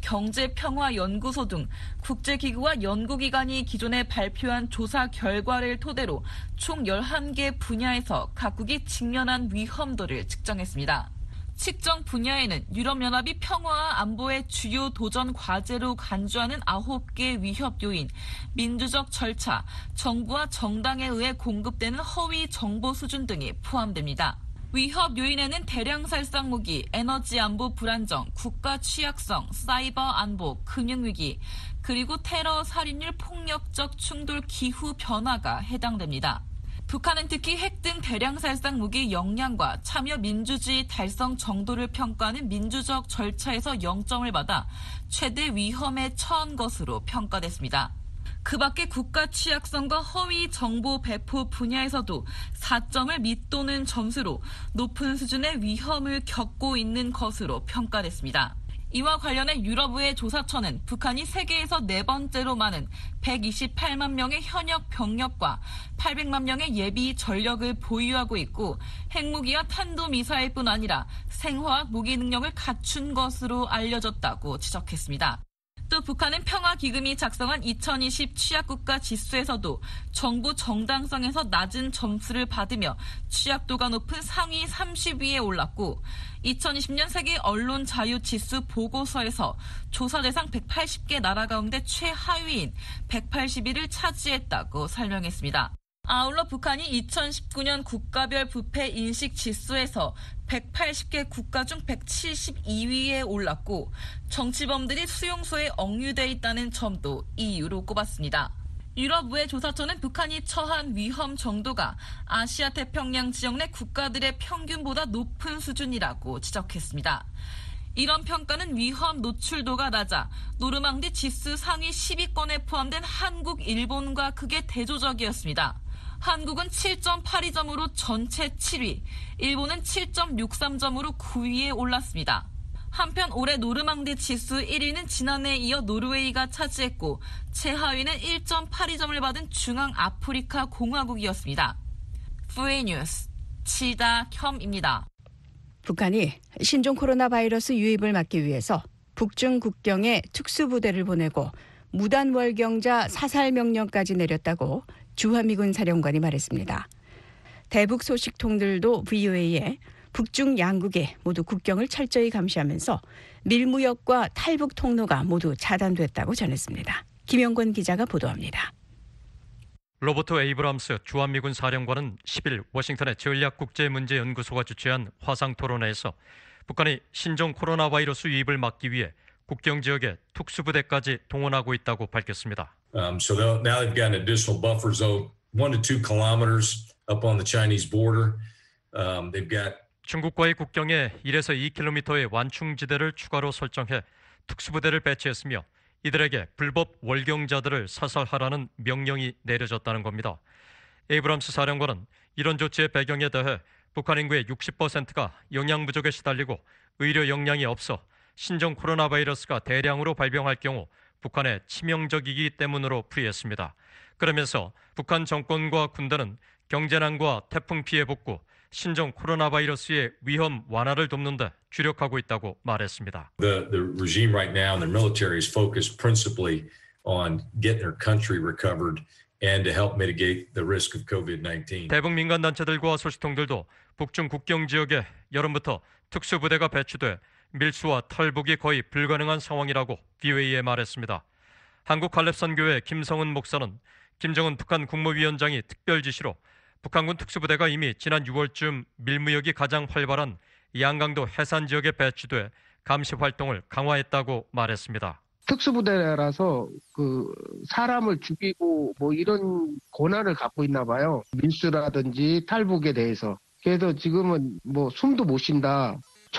경제평화연구소 등 국제기구와 연구기관이 기존에 발표한 조사 결과를 토대로 총 열한 개 분야에서 각국이 직면한 위험도를 측정했습니다. 측정 분야에는 유럽연합이 평화와 안보의 주요 도전 과제로 간주하는 아홉 개 위협 요인, 민주적 절차, 정부와 정당에 의해 공급되는 허위 정보 수준 등이 포함됩니다. 위협 요인에는 대량 살상 무기, 에너지 안보 불안정, 국가 취약성, 사이버 안보, 금융위기, 그리고 테러, 살인율, 폭력적 충돌, 기후 변화가 해당됩니다. 북한은 특히 핵 등 대량 살상 무기 역량과 참여 민주주의 달성 정도를 평가하는 민주적 절차에서 영 점을 받아 최대 위험에 처한 것으로 평가됐습니다. 그 밖에 국가 취약성과 허위 정보 배포 분야에서도 사 점을 밑도는 점수로 높은 수준의 위험을 겪고 있는 것으로 평가됐습니다. 이와 관련해 유럽의 조사처는 북한이 세계에서 네 번째로 많은 백이십팔만 명의 현역 병력과 팔백만 명의 예비 전력을 보유하고 있고 핵무기와 탄도미사일뿐 아니라 생화학 무기 능력을 갖춘 것으로 알려졌다고 지적했습니다. 또 북한은 평화기금이 작성한 이천이십 취약국가 지수에서도 정부 정당성에서 낮은 점수를 받으며 취약도가 높은 상위 삼십 위에 올랐고 이천이십 년 세계 언론 자유 지수 보고서에서 조사 대상 백팔십 개 나라 가운데 최하위인 백팔십 위를 차지했다고 설명했습니다. 아울러 북한이 이천십구 년 국가별 부패 인식 지수에서 백팔십 개 국가 중 백칠십이 위에 올랐고 정치범들이 수용소에 억류돼 있다는 점도 이유로 꼽았습니다. 유럽 우회 조사처는 북한이 처한 위험 정도가 아시아 태평양 지역 내 국가들의 평균보다 높은 수준이라고 지적했습니다. 이런 평가는 위험 노출도가 낮아 노르망디 지수 상위 십 위권에 포함된 한국, 일본과 크게 대조적이었습니다. 한국은 칠 점 팔이 점으로 전체 칠 위, 일본은 칠 점 육삼 점으로 구 위에 올랐습니다. 한편 올해 노르망디 지수 일 위는 지난해에 이어 노르웨이가 차지했고 최하위는 일 점 팔이 점을 받은 중앙아프리카 공화국이었습니다. 프웨이 뉴스 치다혐입니다. 북한이 신종 코로나 바이러스 유입을 막기 위해서 북중 국경에 특수부대를 보내고 무단월경자 사살 명령까지 내렸다고 주한미군 사령관이 말했습니다. 대북 소식통들도 브이오에이에 북중 양국이 모두 국경을 철저히 감시하면서 밀무역과 탈북 통로가 모두 차단됐다고 전했습니다. 김영권 기자가 보도합니다. 로버트 에이브람스 주한미군 사령관은 십 일 워싱턴의 전략국제문제연구소가 주최한 화상토론회에서 북한이 신종 코로나 바이러스 유입을 막기 위해 국경 지역에 특수부대까지 동원하고 있다고 밝혔습니다. Um, so now they've got an additional buffer zone, one to two kilometers up on the Chinese border. Um, they've got 중국과의 국경에 일에서 이 킬로미터의 완충지대를 추가로 설정해 특수부대를 배치했으며 이들에게 불법 월경자들을 사살하라는 명령이 내려졌다는 겁니다. 에이브람스 사령관은 이런 조치의 배경에 대해 북한 인구의 육십 퍼센트가 영양 부족에 시달리고 의료 역량이 없어 신종 코로나 바이러스가 대량으로 발병할 경우 북한에 치명적이기 때문으로 풀이했습니다. 그러면서 북한 정권과 군대는 경제난과 태풍 피해 복구, 신종 코로나 바이러스의 위험 완화를 돕는 데 주력하고 있다고 말했습니다. The, the regime right now and their military is focused principally on getting their country recovered and to help mitigate the risk of 코비드 나인틴. 대북 민간 단체들과 소식통들도 북중 국경 지역에 여름부터 특수부대가 배치돼 밀수와 탈북이 거의 불가능한 상황이라고 브이오에이에 말했습니다. 한국할렙선교회 김성은 목사는 김정은 북한 국무위원장이 특별 지시로 북한군 특수부대가 이미 지난 유월쯤 밀무역이 가장 활발한 양강도 해산 지역에 배치돼 감시 활동을 강화했다고 말했습니다. 특수부대라서 그 사람을 죽이고 뭐 이런 권한을 갖고 있나 봐요. 밀수라든지 탈북에 대해서. 그래서 지금은 뭐 숨도 못 쉰다.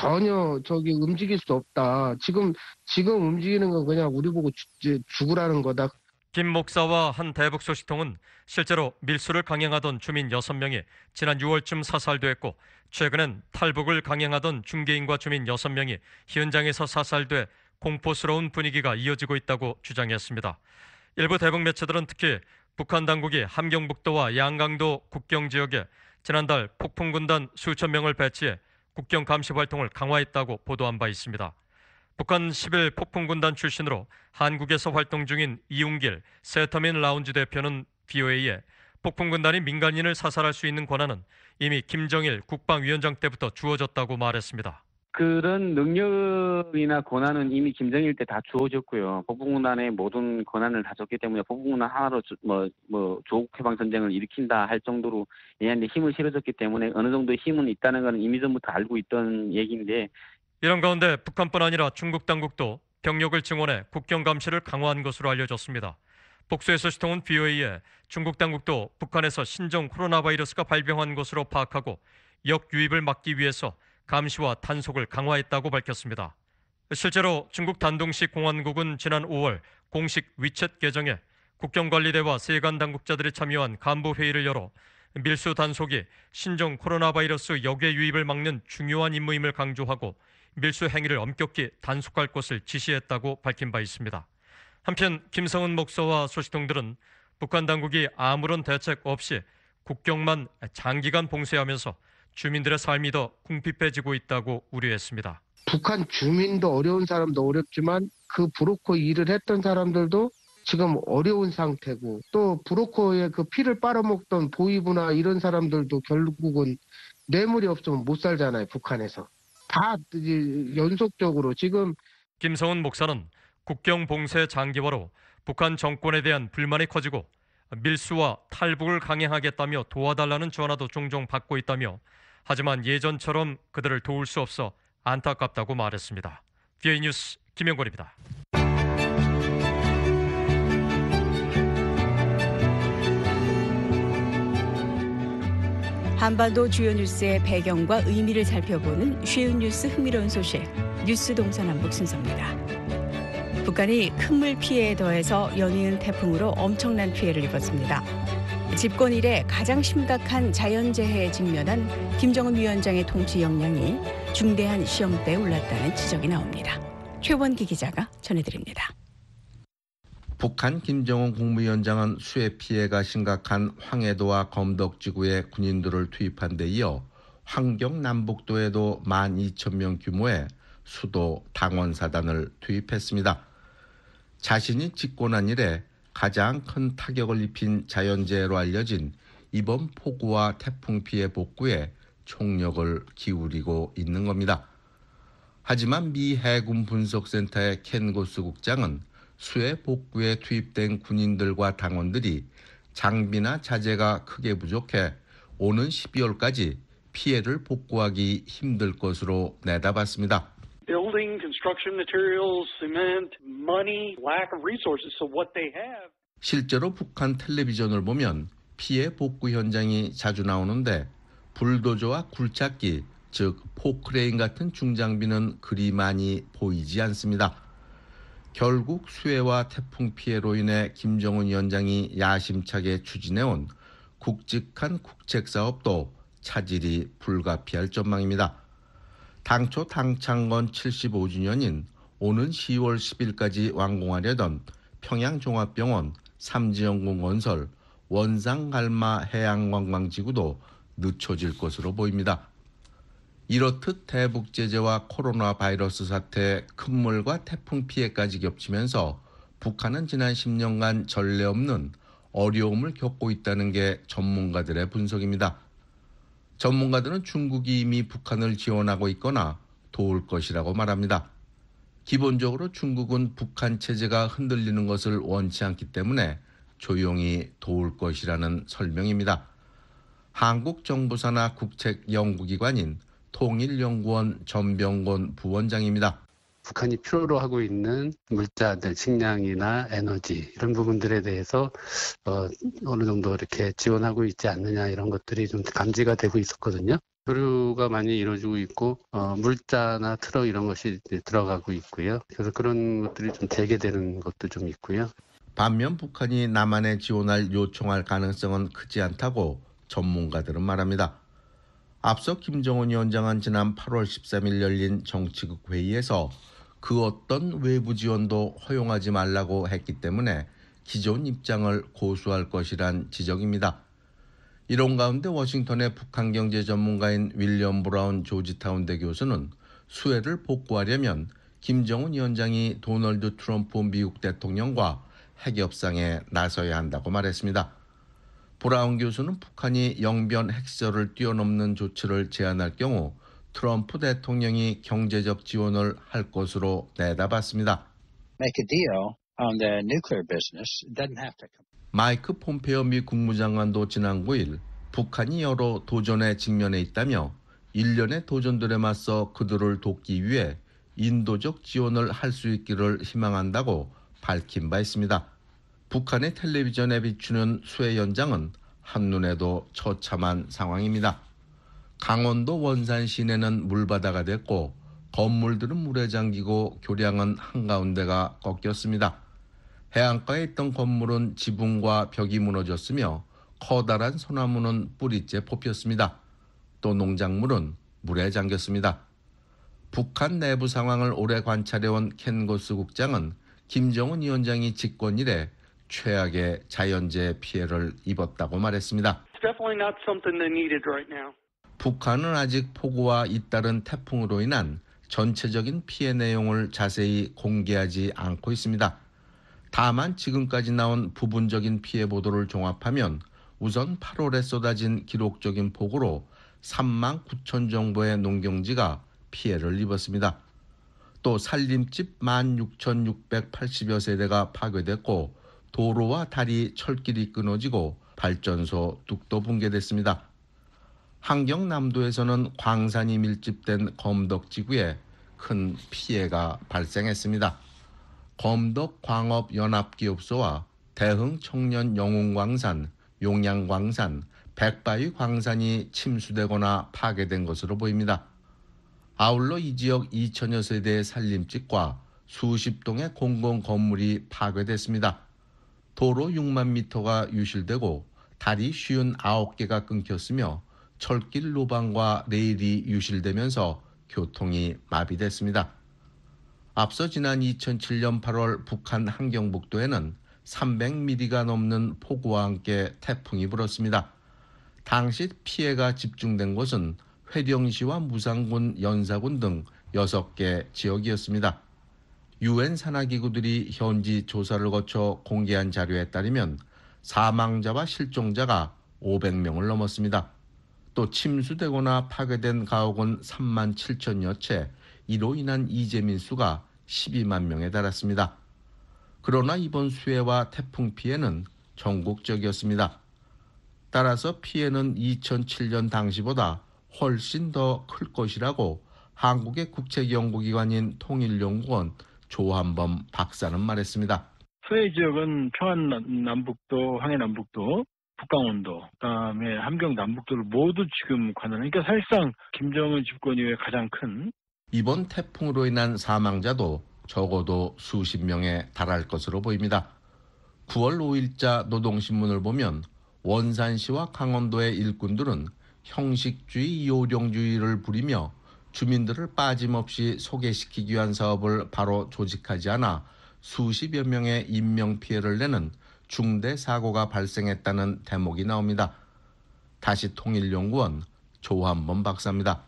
전혀 저기 움직일 수 없다. 지금 지금 움직이는 건 그냥 우리 보고 죽, 죽으라는 거다. 김 목사와 한 대북 소식통은 실제로 밀수를 강행하던 주민 여섯 명이 지난 유월쯤 사살됐고 최근엔 탈북을 강행하던 중개인과 주민 여섯 명이 현장에서 사살돼 공포스러운 분위기가 이어지고 있다고 주장했습니다. 일부 대북 매체들은 특히 북한 당국이 함경북도와 양강도 국경 지역에 지난달 폭풍군단 수천 명을 배치해 국경 감시 활동을 강화했다고 보도한 바 있습니다. 북한 십일 폭풍군단 출신으로 한국에서 활동 중인 이웅길 세터민 라운지 대표는 브이오에이에 폭풍군단이 민간인을 사살할 수 있는 권한은 이미 김정일 국방위원장 때부터 주어졌다고 말했습니다. 그런 능력이나 권한은 이미 김정일 때 다 주어졌고요. 폭풍군단의 모든 권한을 다 줬기 때문에 폭풍군단 하나로 뭐, 뭐 조국해방 전쟁을 일으킨다 할 정도로 얘한테 힘을 실어줬기 때문에 어느 정도의 힘은 있다는 건 이미 전부터 알고 있던 얘기인데 이런 가운데 북한뿐 아니라 중국 당국도 병력을 증원해 국경 감시를 강화한 것으로 알려졌습니다. 복수의 소식통은 브이오에이에 중국 당국도 북한에서 신종 코로나 바이러스가 발병한 것으로 파악하고 역유입을 막기 위해서 감시와 단속을 강화했다고 밝혔습니다. 실제로 중국 단동시 공안국은 지난 오월 공식 위챗 계정에 국경관리대와 세관 당국자들이 참여한 간부회의를 열어 밀수 단속이 신종 코로나 바이러스 역외 유입을 막는 중요한 임무임을 강조하고 밀수 행위를 엄격히 단속할 것을 지시했다고 밝힌 바 있습니다. 한편 김성은 목사와 소식통들은 북한 당국이 아무런 대책 없이 국경만 장기간 봉쇄하면서 주민들의 삶이 더 궁핍해지고 있다고 우려했습니다. 북한 주민도 어려운 사람도 어렵지만 그 브로커 일을 했던 사람들도 지금 어려운 상태고 또 브로커의 그 피를 빨아먹던 보이부나 이런 사람들도 결국은 뇌물이 없으면 못 살잖아요. 북한에서. 다 연속적으로 지금 김성은 목사는 국경 봉쇄 장기화로 북한 정권에 대한 불만이 커지고 밀수와 탈북을 강행하겠다며 도와달라는 전화도 종종 받고 있다며 하지만 예전처럼 그들을 도울 수 없어 안타깝다고 말했습니다. 브이오에이 뉴스 김영권입니다. 한반도 주요 뉴스의 배경과 의미를 살펴보는 쉬운 뉴스 흥미로운 소식 뉴스 동서남북 순서입니다. 북한이 큰 물 피해에 더해서 연이은 태풍으로 엄청난 피해를 입었습니다. 집권 이래 가장 심각한 자연재해에 직면한 김정은 위원장의 통치 역량이 중대한 시험대에 올랐다는 지적이 나옵니다. 최원기 기자가 전해드립니다. 북한 김정은 국무위원장은 수해 피해가 심각한 황해도와 검덕지구에 군인들을 투입한 데 이어 환경 남북도에도 만 이천 명 규모의 수도 당원사단을 투입했습니다. 자신이 집권한 이래 가장 큰 타격을 입힌 자연재해로 알려진 이번 폭우와 태풍 피해 복구에 총력을 기울이고 있는 겁니다. 하지만 미 해군 분석센터의 켄 고스 국장은 수해 복구에 투입된 군인들과 당원들이 장비나 자재가 크게 부족해 오는 십이월까지 피해를 복구하기 힘들 것으로 내다봤습니다. Building, construction materials, cement, money, lack of resources. So what they have. 실제로 북한 텔레비전을 보면 피해 복구 현장이 자주 나오는데 불도저와 굴착기, 즉 포크레인 같은 중장비는 그리 많이 보이지 않습니다. 결국 수해와 태풍 피해로 인해 김정은 위원장이 야심차게 추진해온 굵직한 국책사업도 차질이 불가피할 전망입니다. 당초 당창건 칠십오 주년인 오는 시월 십일까지 완공하려던 평양종합병원 삼지연궁 건설 원상갈마 해양관광지구도 늦춰질 것으로 보입니다. 이렇듯 대북 제재와 코로나 바이러스 사태, 큰 물과 태풍 피해까지 겹치면서 북한은 지난 십 년간 전례 없는 어려움을 겪고 있다는 게 전문가들의 분석입니다. 전문가들은 중국이 이미 북한을 지원하고 있거나 도울 것이라고 말합니다. 기본적으로 중국은 북한 체제가 흔들리는 것을 원치 않기 때문에 조용히 도울 것이라는 설명입니다. 한국 정부사나 국책 연구기관인 통일연구원 전병곤 부원장입니다. 북한이 필요로 하고 있는 물자들, 식량이나 에너지 이런 부분들에 대해서 어, 어느 정도 이렇게 지원하고 있지 않느냐 이런 것들이 좀 감지가 되고 있었거든요. 교류가 많이 이루어지고 있고 어, 물자나 트럭 이런 것이 들어가고 있고요. 그래서 그런 것들이 좀 재개되는 것도 좀 있고요. 반면 북한이 남한에 지원할 요청할 가능성은 크지 않다고 전문가들은 말합니다. 앞서 김정은 위원장은 지난 팔월 십삼일 열린 정치국 회의에서 그 어떤 외부 지원도 허용하지 말라고 했기 때문에 기존 입장을 고수할 것이란 지적입니다. 이런 가운데 워싱턴의 북한 경제 전문가인 윌리엄 브라운 조지타운대 교수는 수혜를 복구하려면 김정은 위원장이 도널드 트럼프 미국 대통령과 핵협상에 나서야 한다고 말했습니다. 브라운 교수는 북한이 영변 핵시설을 뛰어넘는 조치를 제안할 경우 트럼프 대통령이 경제적 지원을 할 것으로 내다봤습니다. Make a deal on the nuclear business. It doesn't have to come. 마이크 폼페이오 미 국무장관도 지난 구일 북한이 여러 도전에 직면해 있다며 일련의 도전들에 맞서 그들을 돕기 위해 인도적 지원을 할 수 있기를 희망한다고 밝힌 바 있습니다. 북한의 텔레비전에 비추는 수해 현장은 한눈에도 처참한 상황입니다. 강원도 원산 시내는 물바다가 됐고 건물들은 물에 잠기고 교량은 한가운데가 꺾였습니다. 해안가에 있던 건물은 지붕과 벽이 무너졌으며 커다란 소나무는 뿌리째 뽑혔습니다. 또 농작물은 물에 잠겼습니다. 북한 내부 상황을 오래 관찰해온 켄 고스 국장은 김정은 위원장이 집권 이래 최악의 자연재해 피해를 입었다고 말했습니다. It's definitely not something they needed right now. 북한은 아직 폭우와 잇따른 태풍으로 인한 전체적인 피해 내용을 자세히 공개하지 않고 있습니다. 다만 지금까지 나온 부분적인 피해 보도를 종합하면 우선 팔월에 쏟아진 기록적인 폭우로 삼만 구천 정도의 농경지가 피해를 입었습니다. 또 살림집 만 육천육백팔십여 세대가 파괴됐고 도로와 다리, 철길이 끊어지고 발전소 뚝도 붕괴됐습니다. 한경남도에서는 광산이 밀집된 검덕지구에 큰 피해가 발생했습니다. 검덕광업연합기업소와 대흥청년영웅광산, 용양광산, 백바위광산이 침수되거나 파괴된 것으로 보입니다. 아울러 이 지역 이천여 세대의 살림집과 수십 동의 공공건물이 파괴됐습니다. 도로 육만 미터가 유실되고 다리 오십구 개가 끊겼으며 철길 노방과 레일이 유실되면서 교통이 마비됐습니다. 앞서 지난 이천칠년 팔월 북한 함경북도에는 삼백 밀리미터가 넘는 폭우와 함께 태풍이 불었습니다. 당시 피해가 집중된 곳은 회령시와 무상군, 연사군 등 여섯 개 지역이었습니다. 유엔 산하기구들이 현지 조사를 거쳐 공개한 자료에 따르면 사망자와 실종자가 오백 명을 넘었습니다. 또 침수되거나 파괴된 가옥은 삼만 칠천여 채, 이로 인한 이재민 수가 십이만 명에 달았습니다. 그러나 이번 수해와 태풍 피해는 전국적이었습니다. 따라서 피해는 이천칠년 당시보다 훨씬 더 클 것이라고 한국의 국책연구기관인 통일연구원 조한범 박사는 말했습니다. 수해 지역은 평안남북도, 황해남북도, 북강원도, 그다음에 함경 남북도를 모두 지금 관할. 그러니까 사실상 김정은 집권 이후에 가장 큰. 이번 태풍으로 인한 사망자도 적어도 수십 명에 달할 것으로 보입니다. 구월 오일자 노동신문을 보면 원산시와 강원도의 일꾼들은 형식주의, 요령주의를 부리며 주민들을 빠짐없이 소개시키기 위한 사업을 바로 조직하지 않아 수십여 명의 인명피해를 내는 중대 사고가 발생했다는 대목이 나옵니다. 다시 통일연구원 조한범 박사입니다.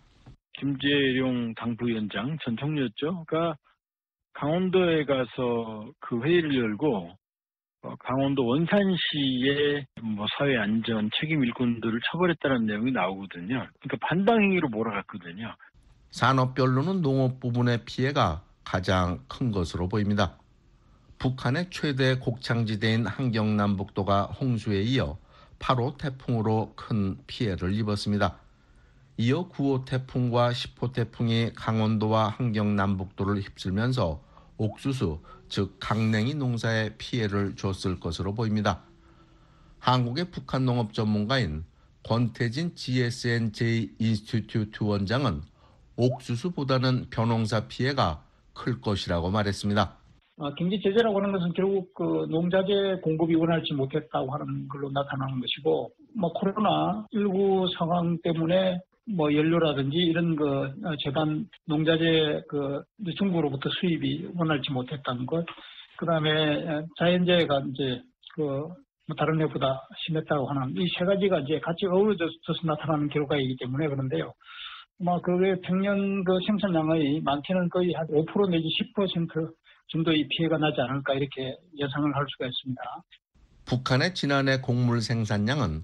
김재룡 당부위원장 전 총리였죠. 그러니까 강원도에 가서 그 회의를 열고 강원도 원산시의 뭐 사회 안전 책임 일꾼들을 처벌했다는 내용이 나오거든요. 그러니까 반당 행위로 몰아갔거든요. 산업별로는 농업 부분의 피해가 가장 큰 것으로 보입니다. 북한의 최대 곡창지대인 함경남북도가 홍수에 이어 팔 호 태풍으로 큰 피해를 입었습니다. 이어 구 호 태풍과 십 호 태풍이 강원도와 한경 남북도를 휩쓸면서 옥수수, 즉 강냉이 농사에 피해를 줬을 것으로 보입니다. 한국의 북한 농업 전문가인 권태진 지에스엔제이 인스티튜트 원장은 옥수수보다는 벼농사 피해가 클 것이라고 말했습니다. 어, 경기 제재라고 하는 것은 결국 그 농자재 공급이 원활치 못했다고 하는 걸로 나타나는 것이고, 뭐 코로나 십구 상황 때문에 뭐 연료라든지 이런 그 재반 농자재 그 중국으로부터 수입이 원활치 못했다는 것, 그다음에 자연재해가 이제 그 뭐 다른 해보다 심했다고 하는 이 세 가지가 이제 같이 어우러져서 나타나는 결과이기 때문에 그런데요. 뭐 그게 평년 그 생산량의 많게는 거의 한 오 퍼센트 내지 십 퍼센트 정도의 피해가 나지 않을까 이렇게 예상을 할 수가 있습니다. 북한의 지난해 곡물 생산량은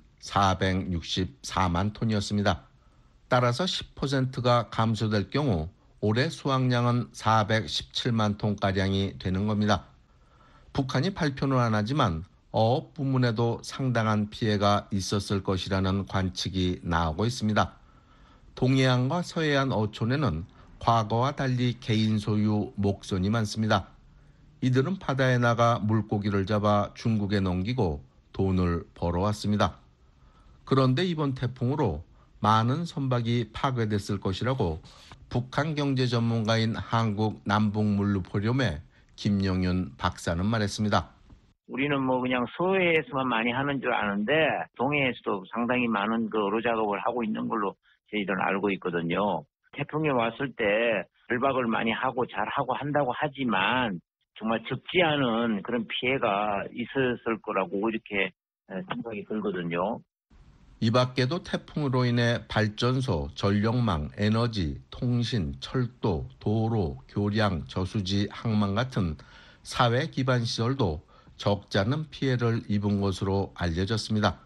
사백육십사만 톤이었습니다. 따라서 십 퍼센트가 감소될 경우 올해 수확량은 사백십칠만 톤가량이 되는 겁니다. 북한이 발표는 안 하지만 어업 부문에도 상당한 피해가 있었을 것이라는 관측이 나오고 있습니다. 동해안과 서해안 어촌에는 과거와 달리 개인 소유 목선이 많습니다. 이들은 바다에 나가 물고기를 잡아 중국에 넘기고 돈을 벌어왔습니다. 그런데 이번 태풍으로 많은 선박이 파괴됐을 것이라고 북한 경제 전문가인 한국 남북물류포럼의 김영윤 박사는 말했습니다. 우리는 뭐 그냥 서해에서만 많이 하는 줄 아는데 동해에서도 상당히 많은 그 어로 작업을 하고 있는 걸로 저희들은 알고 있거든요. 태풍이 왔을 때 결박을 많이 하고 잘하고 한다고 하지만 정말 적지 않은 그런 피해가 있었을 거라고 이렇게 생각이 들거든요. 이 밖에도 태풍으로 인해 발전소, 전력망, 에너지, 통신, 철도, 도로, 교량, 저수지, 항만 같은 사회 기반 시설도 적지 않은 피해를 입은 것으로 알려졌습니다.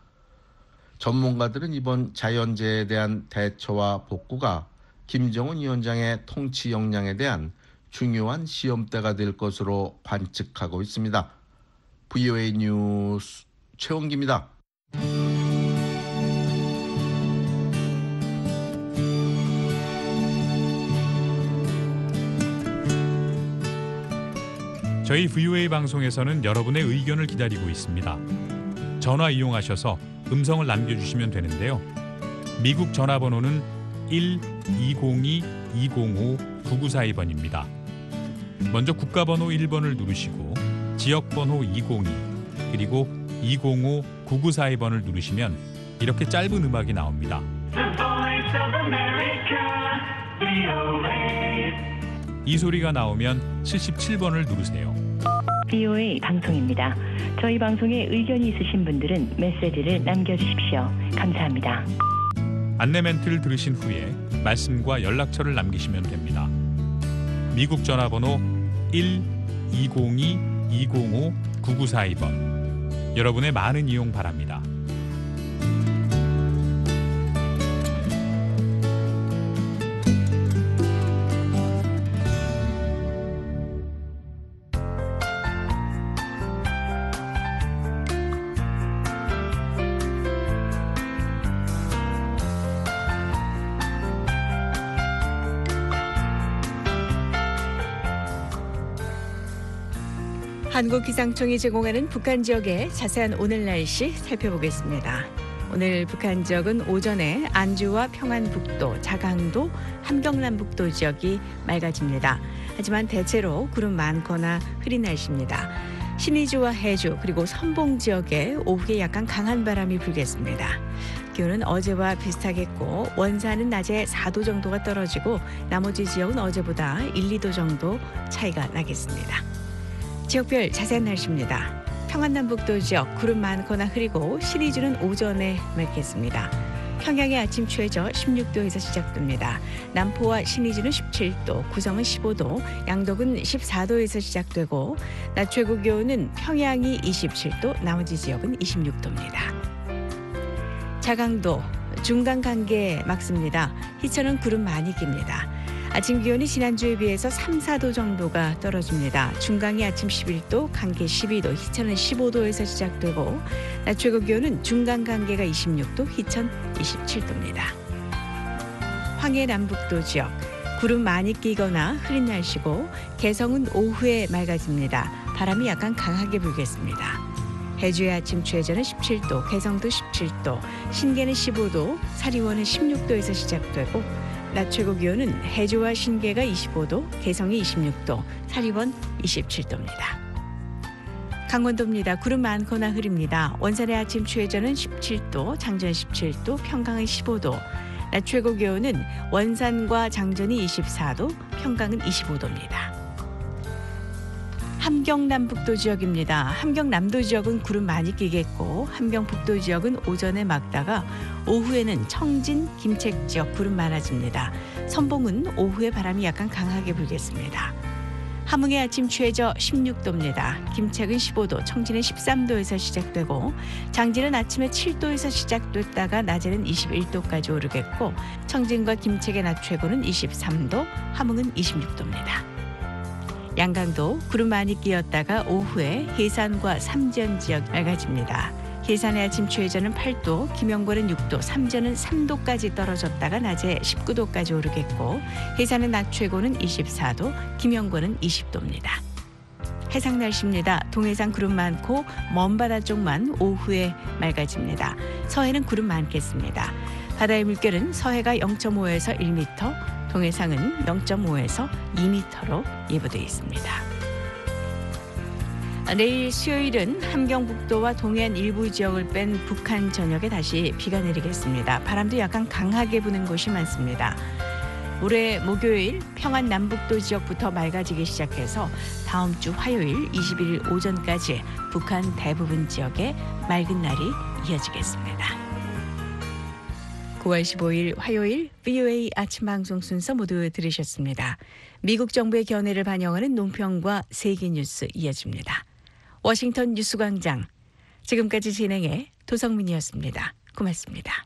전문가들은 이번 자연재해에 대한 대처와 복구가 김정은 위원장의 통치 역량에 대한 중요한 시험대가 될 것으로 관측하고 있습니다. 브이오에이 뉴스 최원기입니다. 저희 브이오에이 방송에서는 여러분의 의견을 기다리고 있습니다. 전화 이용하셔서 음성을 남겨주시면 되는데요. 미국 전화번호는 일 이공이 이공오 구구사이 번입니다. 먼저 국가번호 일 번을 누르시고 지역번호 이공이 그리고 이공오 구구사이 번을 누르시면 이렇게 짧은 음악이 나옵니다. 이 소리가 나오면 칠십칠 번을 누르세요. 브이오에이 방송입니다. 저희 방송에 의견이 있으신 분들은 메시지를 남겨주십시오. 감사합니다. 안내 멘트를 들으신 후에 말씀과 연락처를 남기시면 됩니다. 미국 전화번호 일 이공이 이공오 구구사이 번. 여러분의 많은 이용 바랍니다. 한국기상청이 제공하는 북한 지역의 자세한 오늘 날씨 살펴보겠습니다. 오늘 북한 지역은 오전에 안주와 평안북도, 자강도, 함경남북도 지역이 맑아집니다. 하지만 대체로 구름 많거나 흐린 날씨입니다. 신의주와 해주 그리고 선봉 지역에 오후에 약간 강한 바람이 불겠습니다. 기온은 어제와 비슷하겠고 원산은 낮에 사 도 정도가 떨어지고 나머지 지역은 어제보다 일, 이 도 정도 차이가 나겠습니다. 지역별 자세한 날씨입니다. 평안남북도 지역 구름 많거나 흐리고 신의주는 오전에 맑겠습니다. 평양의 아침 최저 십육 도에서 시작됩니다. 남포와 신의주는 십칠 도, 구성은 십오 도, 양덕은 십사 도에서 시작되고 낮 최고 기온은 평양이 이십칠 도, 나머지 지역은 이십육 도입니다. 자강도 중간 간계 막습니다. 희천은 구름 많이 깁니다. 아침 기온이 지난주에 비해서 삼, 사 도 정도가 떨어집니다. 중강이 아침 십일 도, 간계 십이 도, 희천은 십오 도에서 시작되고 낮 최고 기온은 중간 간계가 이십육 도, 희천 이십칠 도입니다. 황해 남북도 지역 구름 많이 끼거나 흐린 날씨고 개성은 오후에 맑아집니다. 바람이 약간 강하게 불겠습니다. 해주의 아침 최저는 십칠 도, 개성도 십칠 도, 신계는 십오 도, 사리원은 십육 도에서 시작되고 낮 최고 기온은 해주와 신계가 이십오 도, 개성이 이십육 도, 사리원 이십칠 도입니다. 강원도입니다. 구름 많거나 흐립니다. 원산의 아침 최저는 십칠 도, 장전 십칠 도, 평강은 십오 도, 낮 최고 기온은 원산과 장전이 이십사 도, 평강은 이십오 도입니다. 함경 남북도 지역입니다. 함경 남도 지역은 구름 많이 끼겠고 함경 북도 지역은 오전에 맑다가 오후에는 청진, 김책 지역 구름 많아집니다. 선봉은 오후에 바람이 약간 강하게 불겠습니다. 함흥의 아침 최저 십육 도입니다. 김책은 십오 도, 청진은 십삼 도에서 시작되고 장진은 아침에 칠 도에서 시작됐다가 낮에는 이십일 도까지 오르겠고 청진과 김책의 낮 최고는 이십삼 도, 함흥은 이십육 도입니다. 양강도 구름 많이 끼었다가 오후에 해산과 삼전 지역 맑아집니다. 해산의 아침 최저는 팔 도, 김영권은 육 도, 삼전은 삼 도까지 떨어졌다가 낮에 십구 도까지 오르겠고 해산의 낮 최고는 이십사 도, 김영권은 이십 도입니다. 해상 날씨입니다. 동해상 구름 많고 먼바다 쪽만 오후에 맑아집니다. 서해는 구름 많겠습니다. 바다의 물결은 서해가 영 점 오에서 일 미터, 동해상은 영 점 오에서 이 미터로 예보되어 있습니다. 내일 수요일은 함경북도와 동해안 일부 지역을 뺀 북한 전역에 다시 비가 내리겠습니다. 바람도 약간 강하게 부는 곳이 많습니다. 올해 목요일 평안 남북도 지역부터 맑아지기 시작해서 다음 주 화요일 이십일 일 오전까지 북한 대부분 지역에 맑은 날이 이어지겠습니다. 구월 십오일 화요일 브이오에이 아침 방송 순서 모두 들으셨습니다. 미국 정부의 견해를 반영하는 논평과 세계 뉴스 이어집니다. 워싱턴 뉴스광장 지금까지 진행해 도성민이었습니다. 고맙습니다.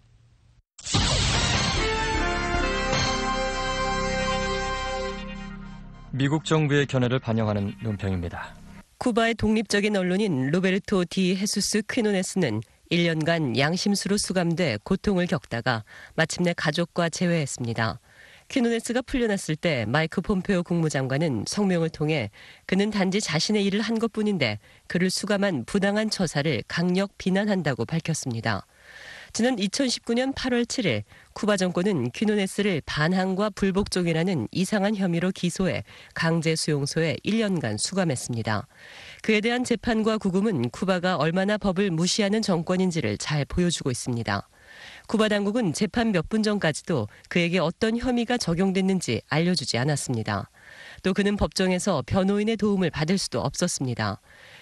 미국 정부의 견해를 반영하는 논평입니다. 쿠바의 독립적인 언론인 로베르토 디 헤수스 퀴노네스는 일 년간 양심수로 수감돼 고통을 겪다가 마침내 가족과 재회했습니다. 퀴노네스가 풀려났을 때 마이크 폼페오 국무장관은 성명을 통해 그는 단지 자신의 일을 한 것뿐인데 그를 수감한 부당한 처사를 강력 비난한다고 밝혔습니다. 지난 이천십구년 팔월 칠일 쿠바 정권은 퀴노네스를 반항과 불복종이라는 이상한 혐의로 기소해 강제 수용소에 일 년간 수감했습니다. 그에 대한 재판과 구금은 쿠바가 얼마나 법을 무시하는 정권인지를 잘 보여주고 있습니다. 쿠바 당국은 재판 몇 분 전까지도 그에게 어떤 혐의가 적용됐는지 알려주지 않았습니다. 또 그는 법정에서 변호인의 도움을 받을 수도 없었습니다.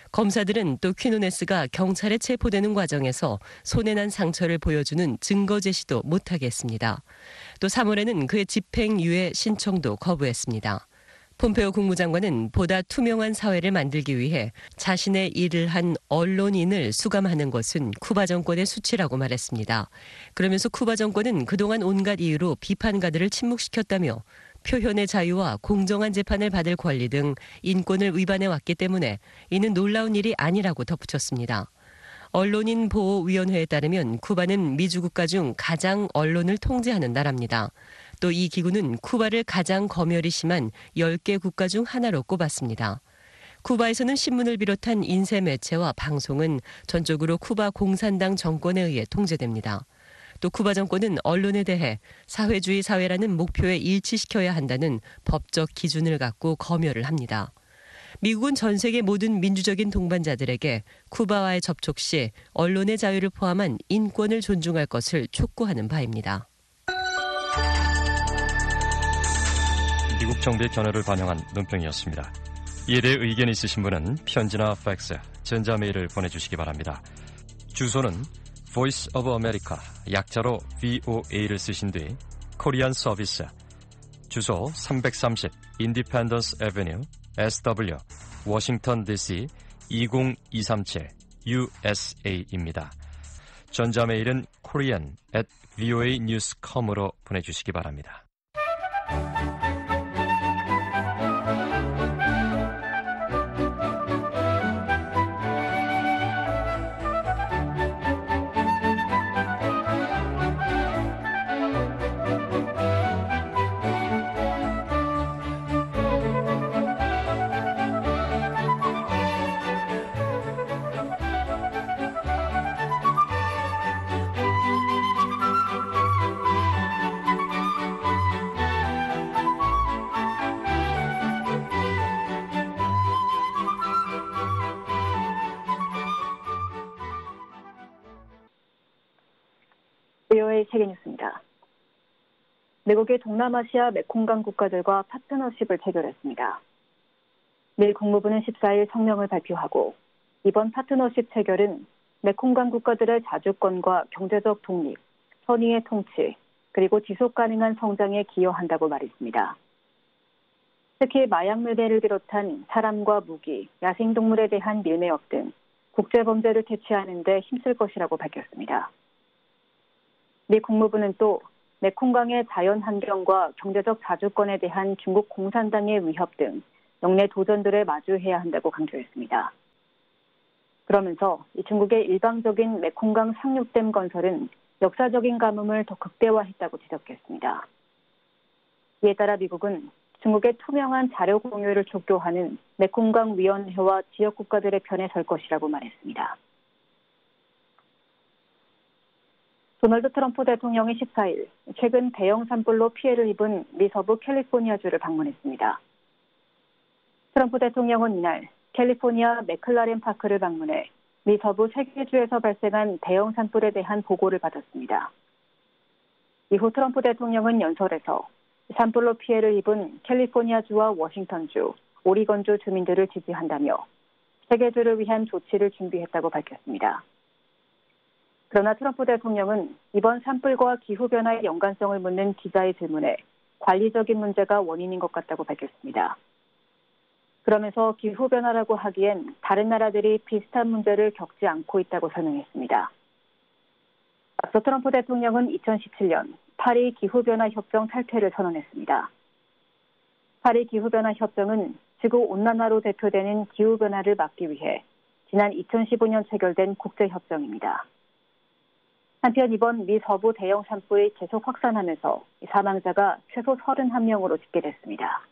검사들은 또 퀴노네스가 경찰에 체포되는 과정에서 손해난 상처를 보여주는 증거 제시도 못하게 했습니다. 또 삼월에는 그의 집행유예 신청도 거부했습니다. 폼페오 국무장관은 보다 투명한 사회를 만들기 위해 자신의 일을 한 언론인을 수감하는 것은 쿠바 정권의 수치라고 말했습니다. 그러면서 쿠바 정권은 그동안 온갖 이유로 비판가들을 침묵시켰다며 표현의 자유와 공정한 재판을 받을 권리 등 인권을 위반해 왔기 때문에 이는 놀라운 일이 아니라고 덧붙였습니다. 언론인 보호위원회에 따르면 쿠바는 미주 국가 중 가장 언론을 통제하는 나라입니다. 또 이 기구는 쿠바를 가장 검열이 심한 열 개 국가 중 하나로 꼽았습니다. 쿠바에서는 신문을 비롯한 인쇄 매체와 방송은 전적으로 쿠바 공산당 정권에 의해 통제됩니다. 또 쿠바 정권은 언론에 대해 사회주의 사회라는 목표에 일치시켜야 한다는 법적 기준을 갖고 검열을 합니다. 미국은 전 세계 모든 민주적인 동반자들에게 쿠바와의 접촉 시 언론의 자유를 포함한 인권을 존중할 것을 촉구하는 바입니다. 미국 정부의 견해를 반영한 논평이었습니다. 이에 대해 의견 있으신 분은 편지나 팩스, 전자메일을 보내주시기 바랍니다. 주소는 Voice of America, 약자로 브이오에이를 쓰신 뒤 코리안 서비스, 주소 삼백삼십 Independence Avenue, 에스더블유, 워싱턴 디씨 이공이삼칠 유에스에이입니다. 전자메일은 korean at voa news dot com으로 보내주시기 바랍니다. 브이오에이 세계뉴스입니다. 미국이 동남아시아 메콩강 국가들과 파트너십을 체결했습니다. 미 국무부는 십사일 성명을 발표하고 이번 파트너십 체결은 메콩강 국가들의 자주권과 경제적 독립, 선의의 통치, 그리고 지속 가능한 성장에 기여한다고 말했습니다. 특히 마약 밀매를 비롯한 사람과 무기, 야생동물에 대한 밀매업 등 국제범죄를 퇴치하는 데 힘쓸 것이라고 밝혔습니다. 미 국무부는 또 메콩강의 자연환경과 경제적 자주권에 대한 중국 공산당의 위협 등 영내 도전들에 마주해야 한다고 강조했습니다. 그러면서 중국의 일방적인 메콩강 상륙댐 건설은 역사적인 가뭄을 더 극대화했다고 지적했습니다. 이에 따라 미국은 중국의 투명한 자료 공유를 촉구하는 메콩강 위원회와 지역 국가들의 편에 설 것이라고 말했습니다. 도널드 트럼프 대통령이 십사일 최근 대형 산불로 피해를 입은 미서부 캘리포니아주를 방문했습니다. 트럼프 대통령은 이날 캘리포니아 맥클라렌 파크를 방문해 미서부 세 개 주에서 발생한 대형 산불에 대한 보고를 받았습니다. 이후 트럼프 대통령은 연설에서 산불로 피해를 입은 캘리포니아주와 워싱턴주, 오리건주 주민들을 지지한다며 세 개 주를 위한 조치를 준비했다고 밝혔습니다. 그러나 트럼프 대통령은 이번 산불과 기후변화의 연관성을 묻는 기자의 질문에 관리적인 문제가 원인인 것 같다고 밝혔습니다. 그러면서 기후변화라고 하기엔 다른 나라들이 비슷한 문제를 겪지 않고 있다고 설명했습니다. 앞서 트럼프 대통령은 이천십칠년 파리 기후변화 협정 탈퇴를 선언했습니다. 파리 기후변화 협정은 지구온난화로 대표되는 기후변화를 막기 위해 지난 이천십오년 체결된 국제협정입니다. 한편 이번 미 서부 대형 산불이 계속 확산하면서 사망자가 최소 서른한 명으로 집계됐습니다.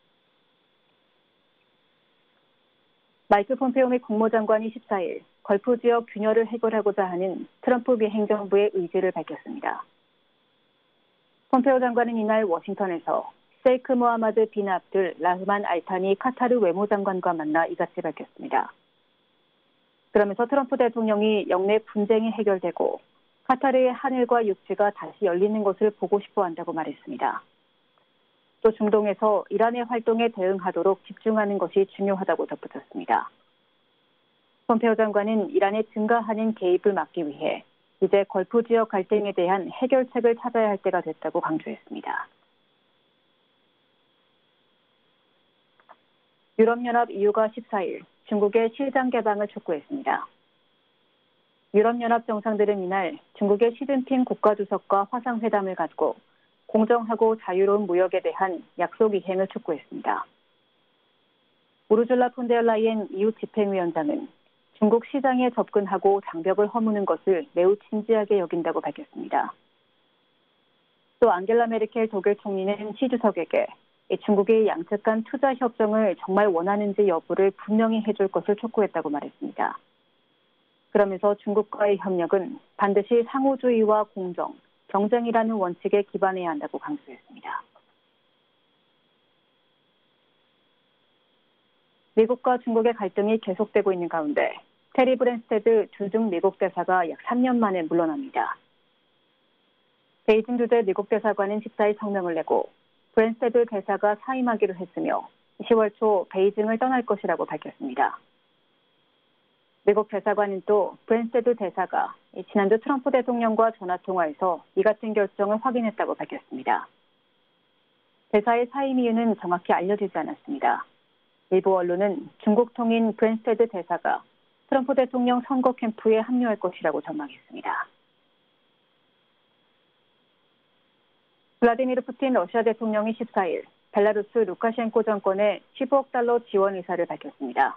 마이크 폼페오 미 국무장관이 십사일 걸프 지역 균열을 해결하고자 하는 트럼프 미 행정부의 의지를 밝혔습니다. 폼페오 장관은 이날 워싱턴에서 세이크 모하마드 빈 압둘 라흐만 알타니 카타르 외무장관과 만나 이같이 밝혔습니다. 그러면서 트럼프 대통령이 영내 분쟁이 해결되고 카타르의 하늘과 육지가 다시 열리는 것을 보고 싶어 한다고 말했습니다. 또 중동에서 이란의 활동에 대응하도록 집중하는 것이 중요하다고 덧붙였습니다. 폼페오 장관은 이란의 증가하는 개입을 막기 위해 이제 걸프 지역 갈등에 대한 해결책을 찾아야 할 때가 됐다고 강조했습니다. 유럽연합 이유가 십사일 중국의 시장 개방을 촉구했습니다. 유럽연합 정상들은 이날 중국의 시진핑 국가주석과 화상회담을 갖고 공정하고 자유로운 무역에 대한 약속 이행을 촉구했습니다. 우르줄라 폰데르라이엔 이유 집행위원장은 중국 시장에 접근하고 장벽을 허무는 것을 매우 진지하게 여긴다고 밝혔습니다. 또 안겔라 메르켈 독일 총리는 시 주석에게 중국이 양측 간 투자 협정을 정말 원하는지 여부를 분명히 해줄 것을 촉구했다고 말했습니다. 그러면서 중국과의 협력은 반드시 상호주의와 공정, 경쟁이라는 원칙에 기반해야 한다고 강조했습니다. 미국과 중국의 갈등이 계속되고 있는 가운데 테리 브랜스테드 주중 미국 대사가 약 삼 년 만에 물러납니다. 베이징 주재 미국 대사관은 십사일 성명을 내고 브랜스테드 대사가 사임하기로 했으며 시월 초 베이징을 떠날 것이라고 밝혔습니다. 미국 대사관은 또 브랜스테드 대사가 지난주 트럼프 대통령과 전화통화에서 이 같은 결정을 확인했다고 밝혔습니다. 대사의 사임 이유는 정확히 알려지지 않았습니다. 일부 언론은 중국 통인 브랜스테드 대사가 트럼프 대통령 선거 캠프에 합류할 것이라고 전망했습니다. 블라디미르 푸틴 러시아 대통령이 십사일 벨라루스 루카셴코 정권에 십오억 달러 지원 의사를 밝혔습니다.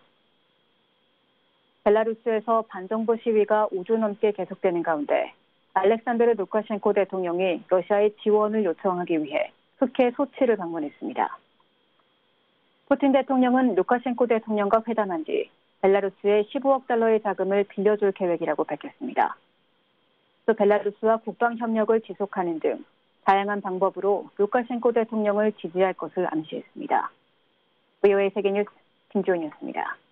벨라루스에서 반정부 시위가 오 주 넘게 계속되는 가운데 알렉산드르 루카셴코 대통령이 러시아의 지원을 요청하기 위해 흑해 소치를 방문했습니다. 푸틴 대통령은 루카셴코 대통령과 회담한 뒤 벨라루스에 십오억 달러의 자금을 빌려줄 계획이라고 밝혔습니다. 또 벨라루스와 국방협력을 지속하는 등 다양한 방법으로 루카셴코 대통령을 지지할 것을 암시했습니다. 브이오에이 세계뉴스 김지훈이었습니다.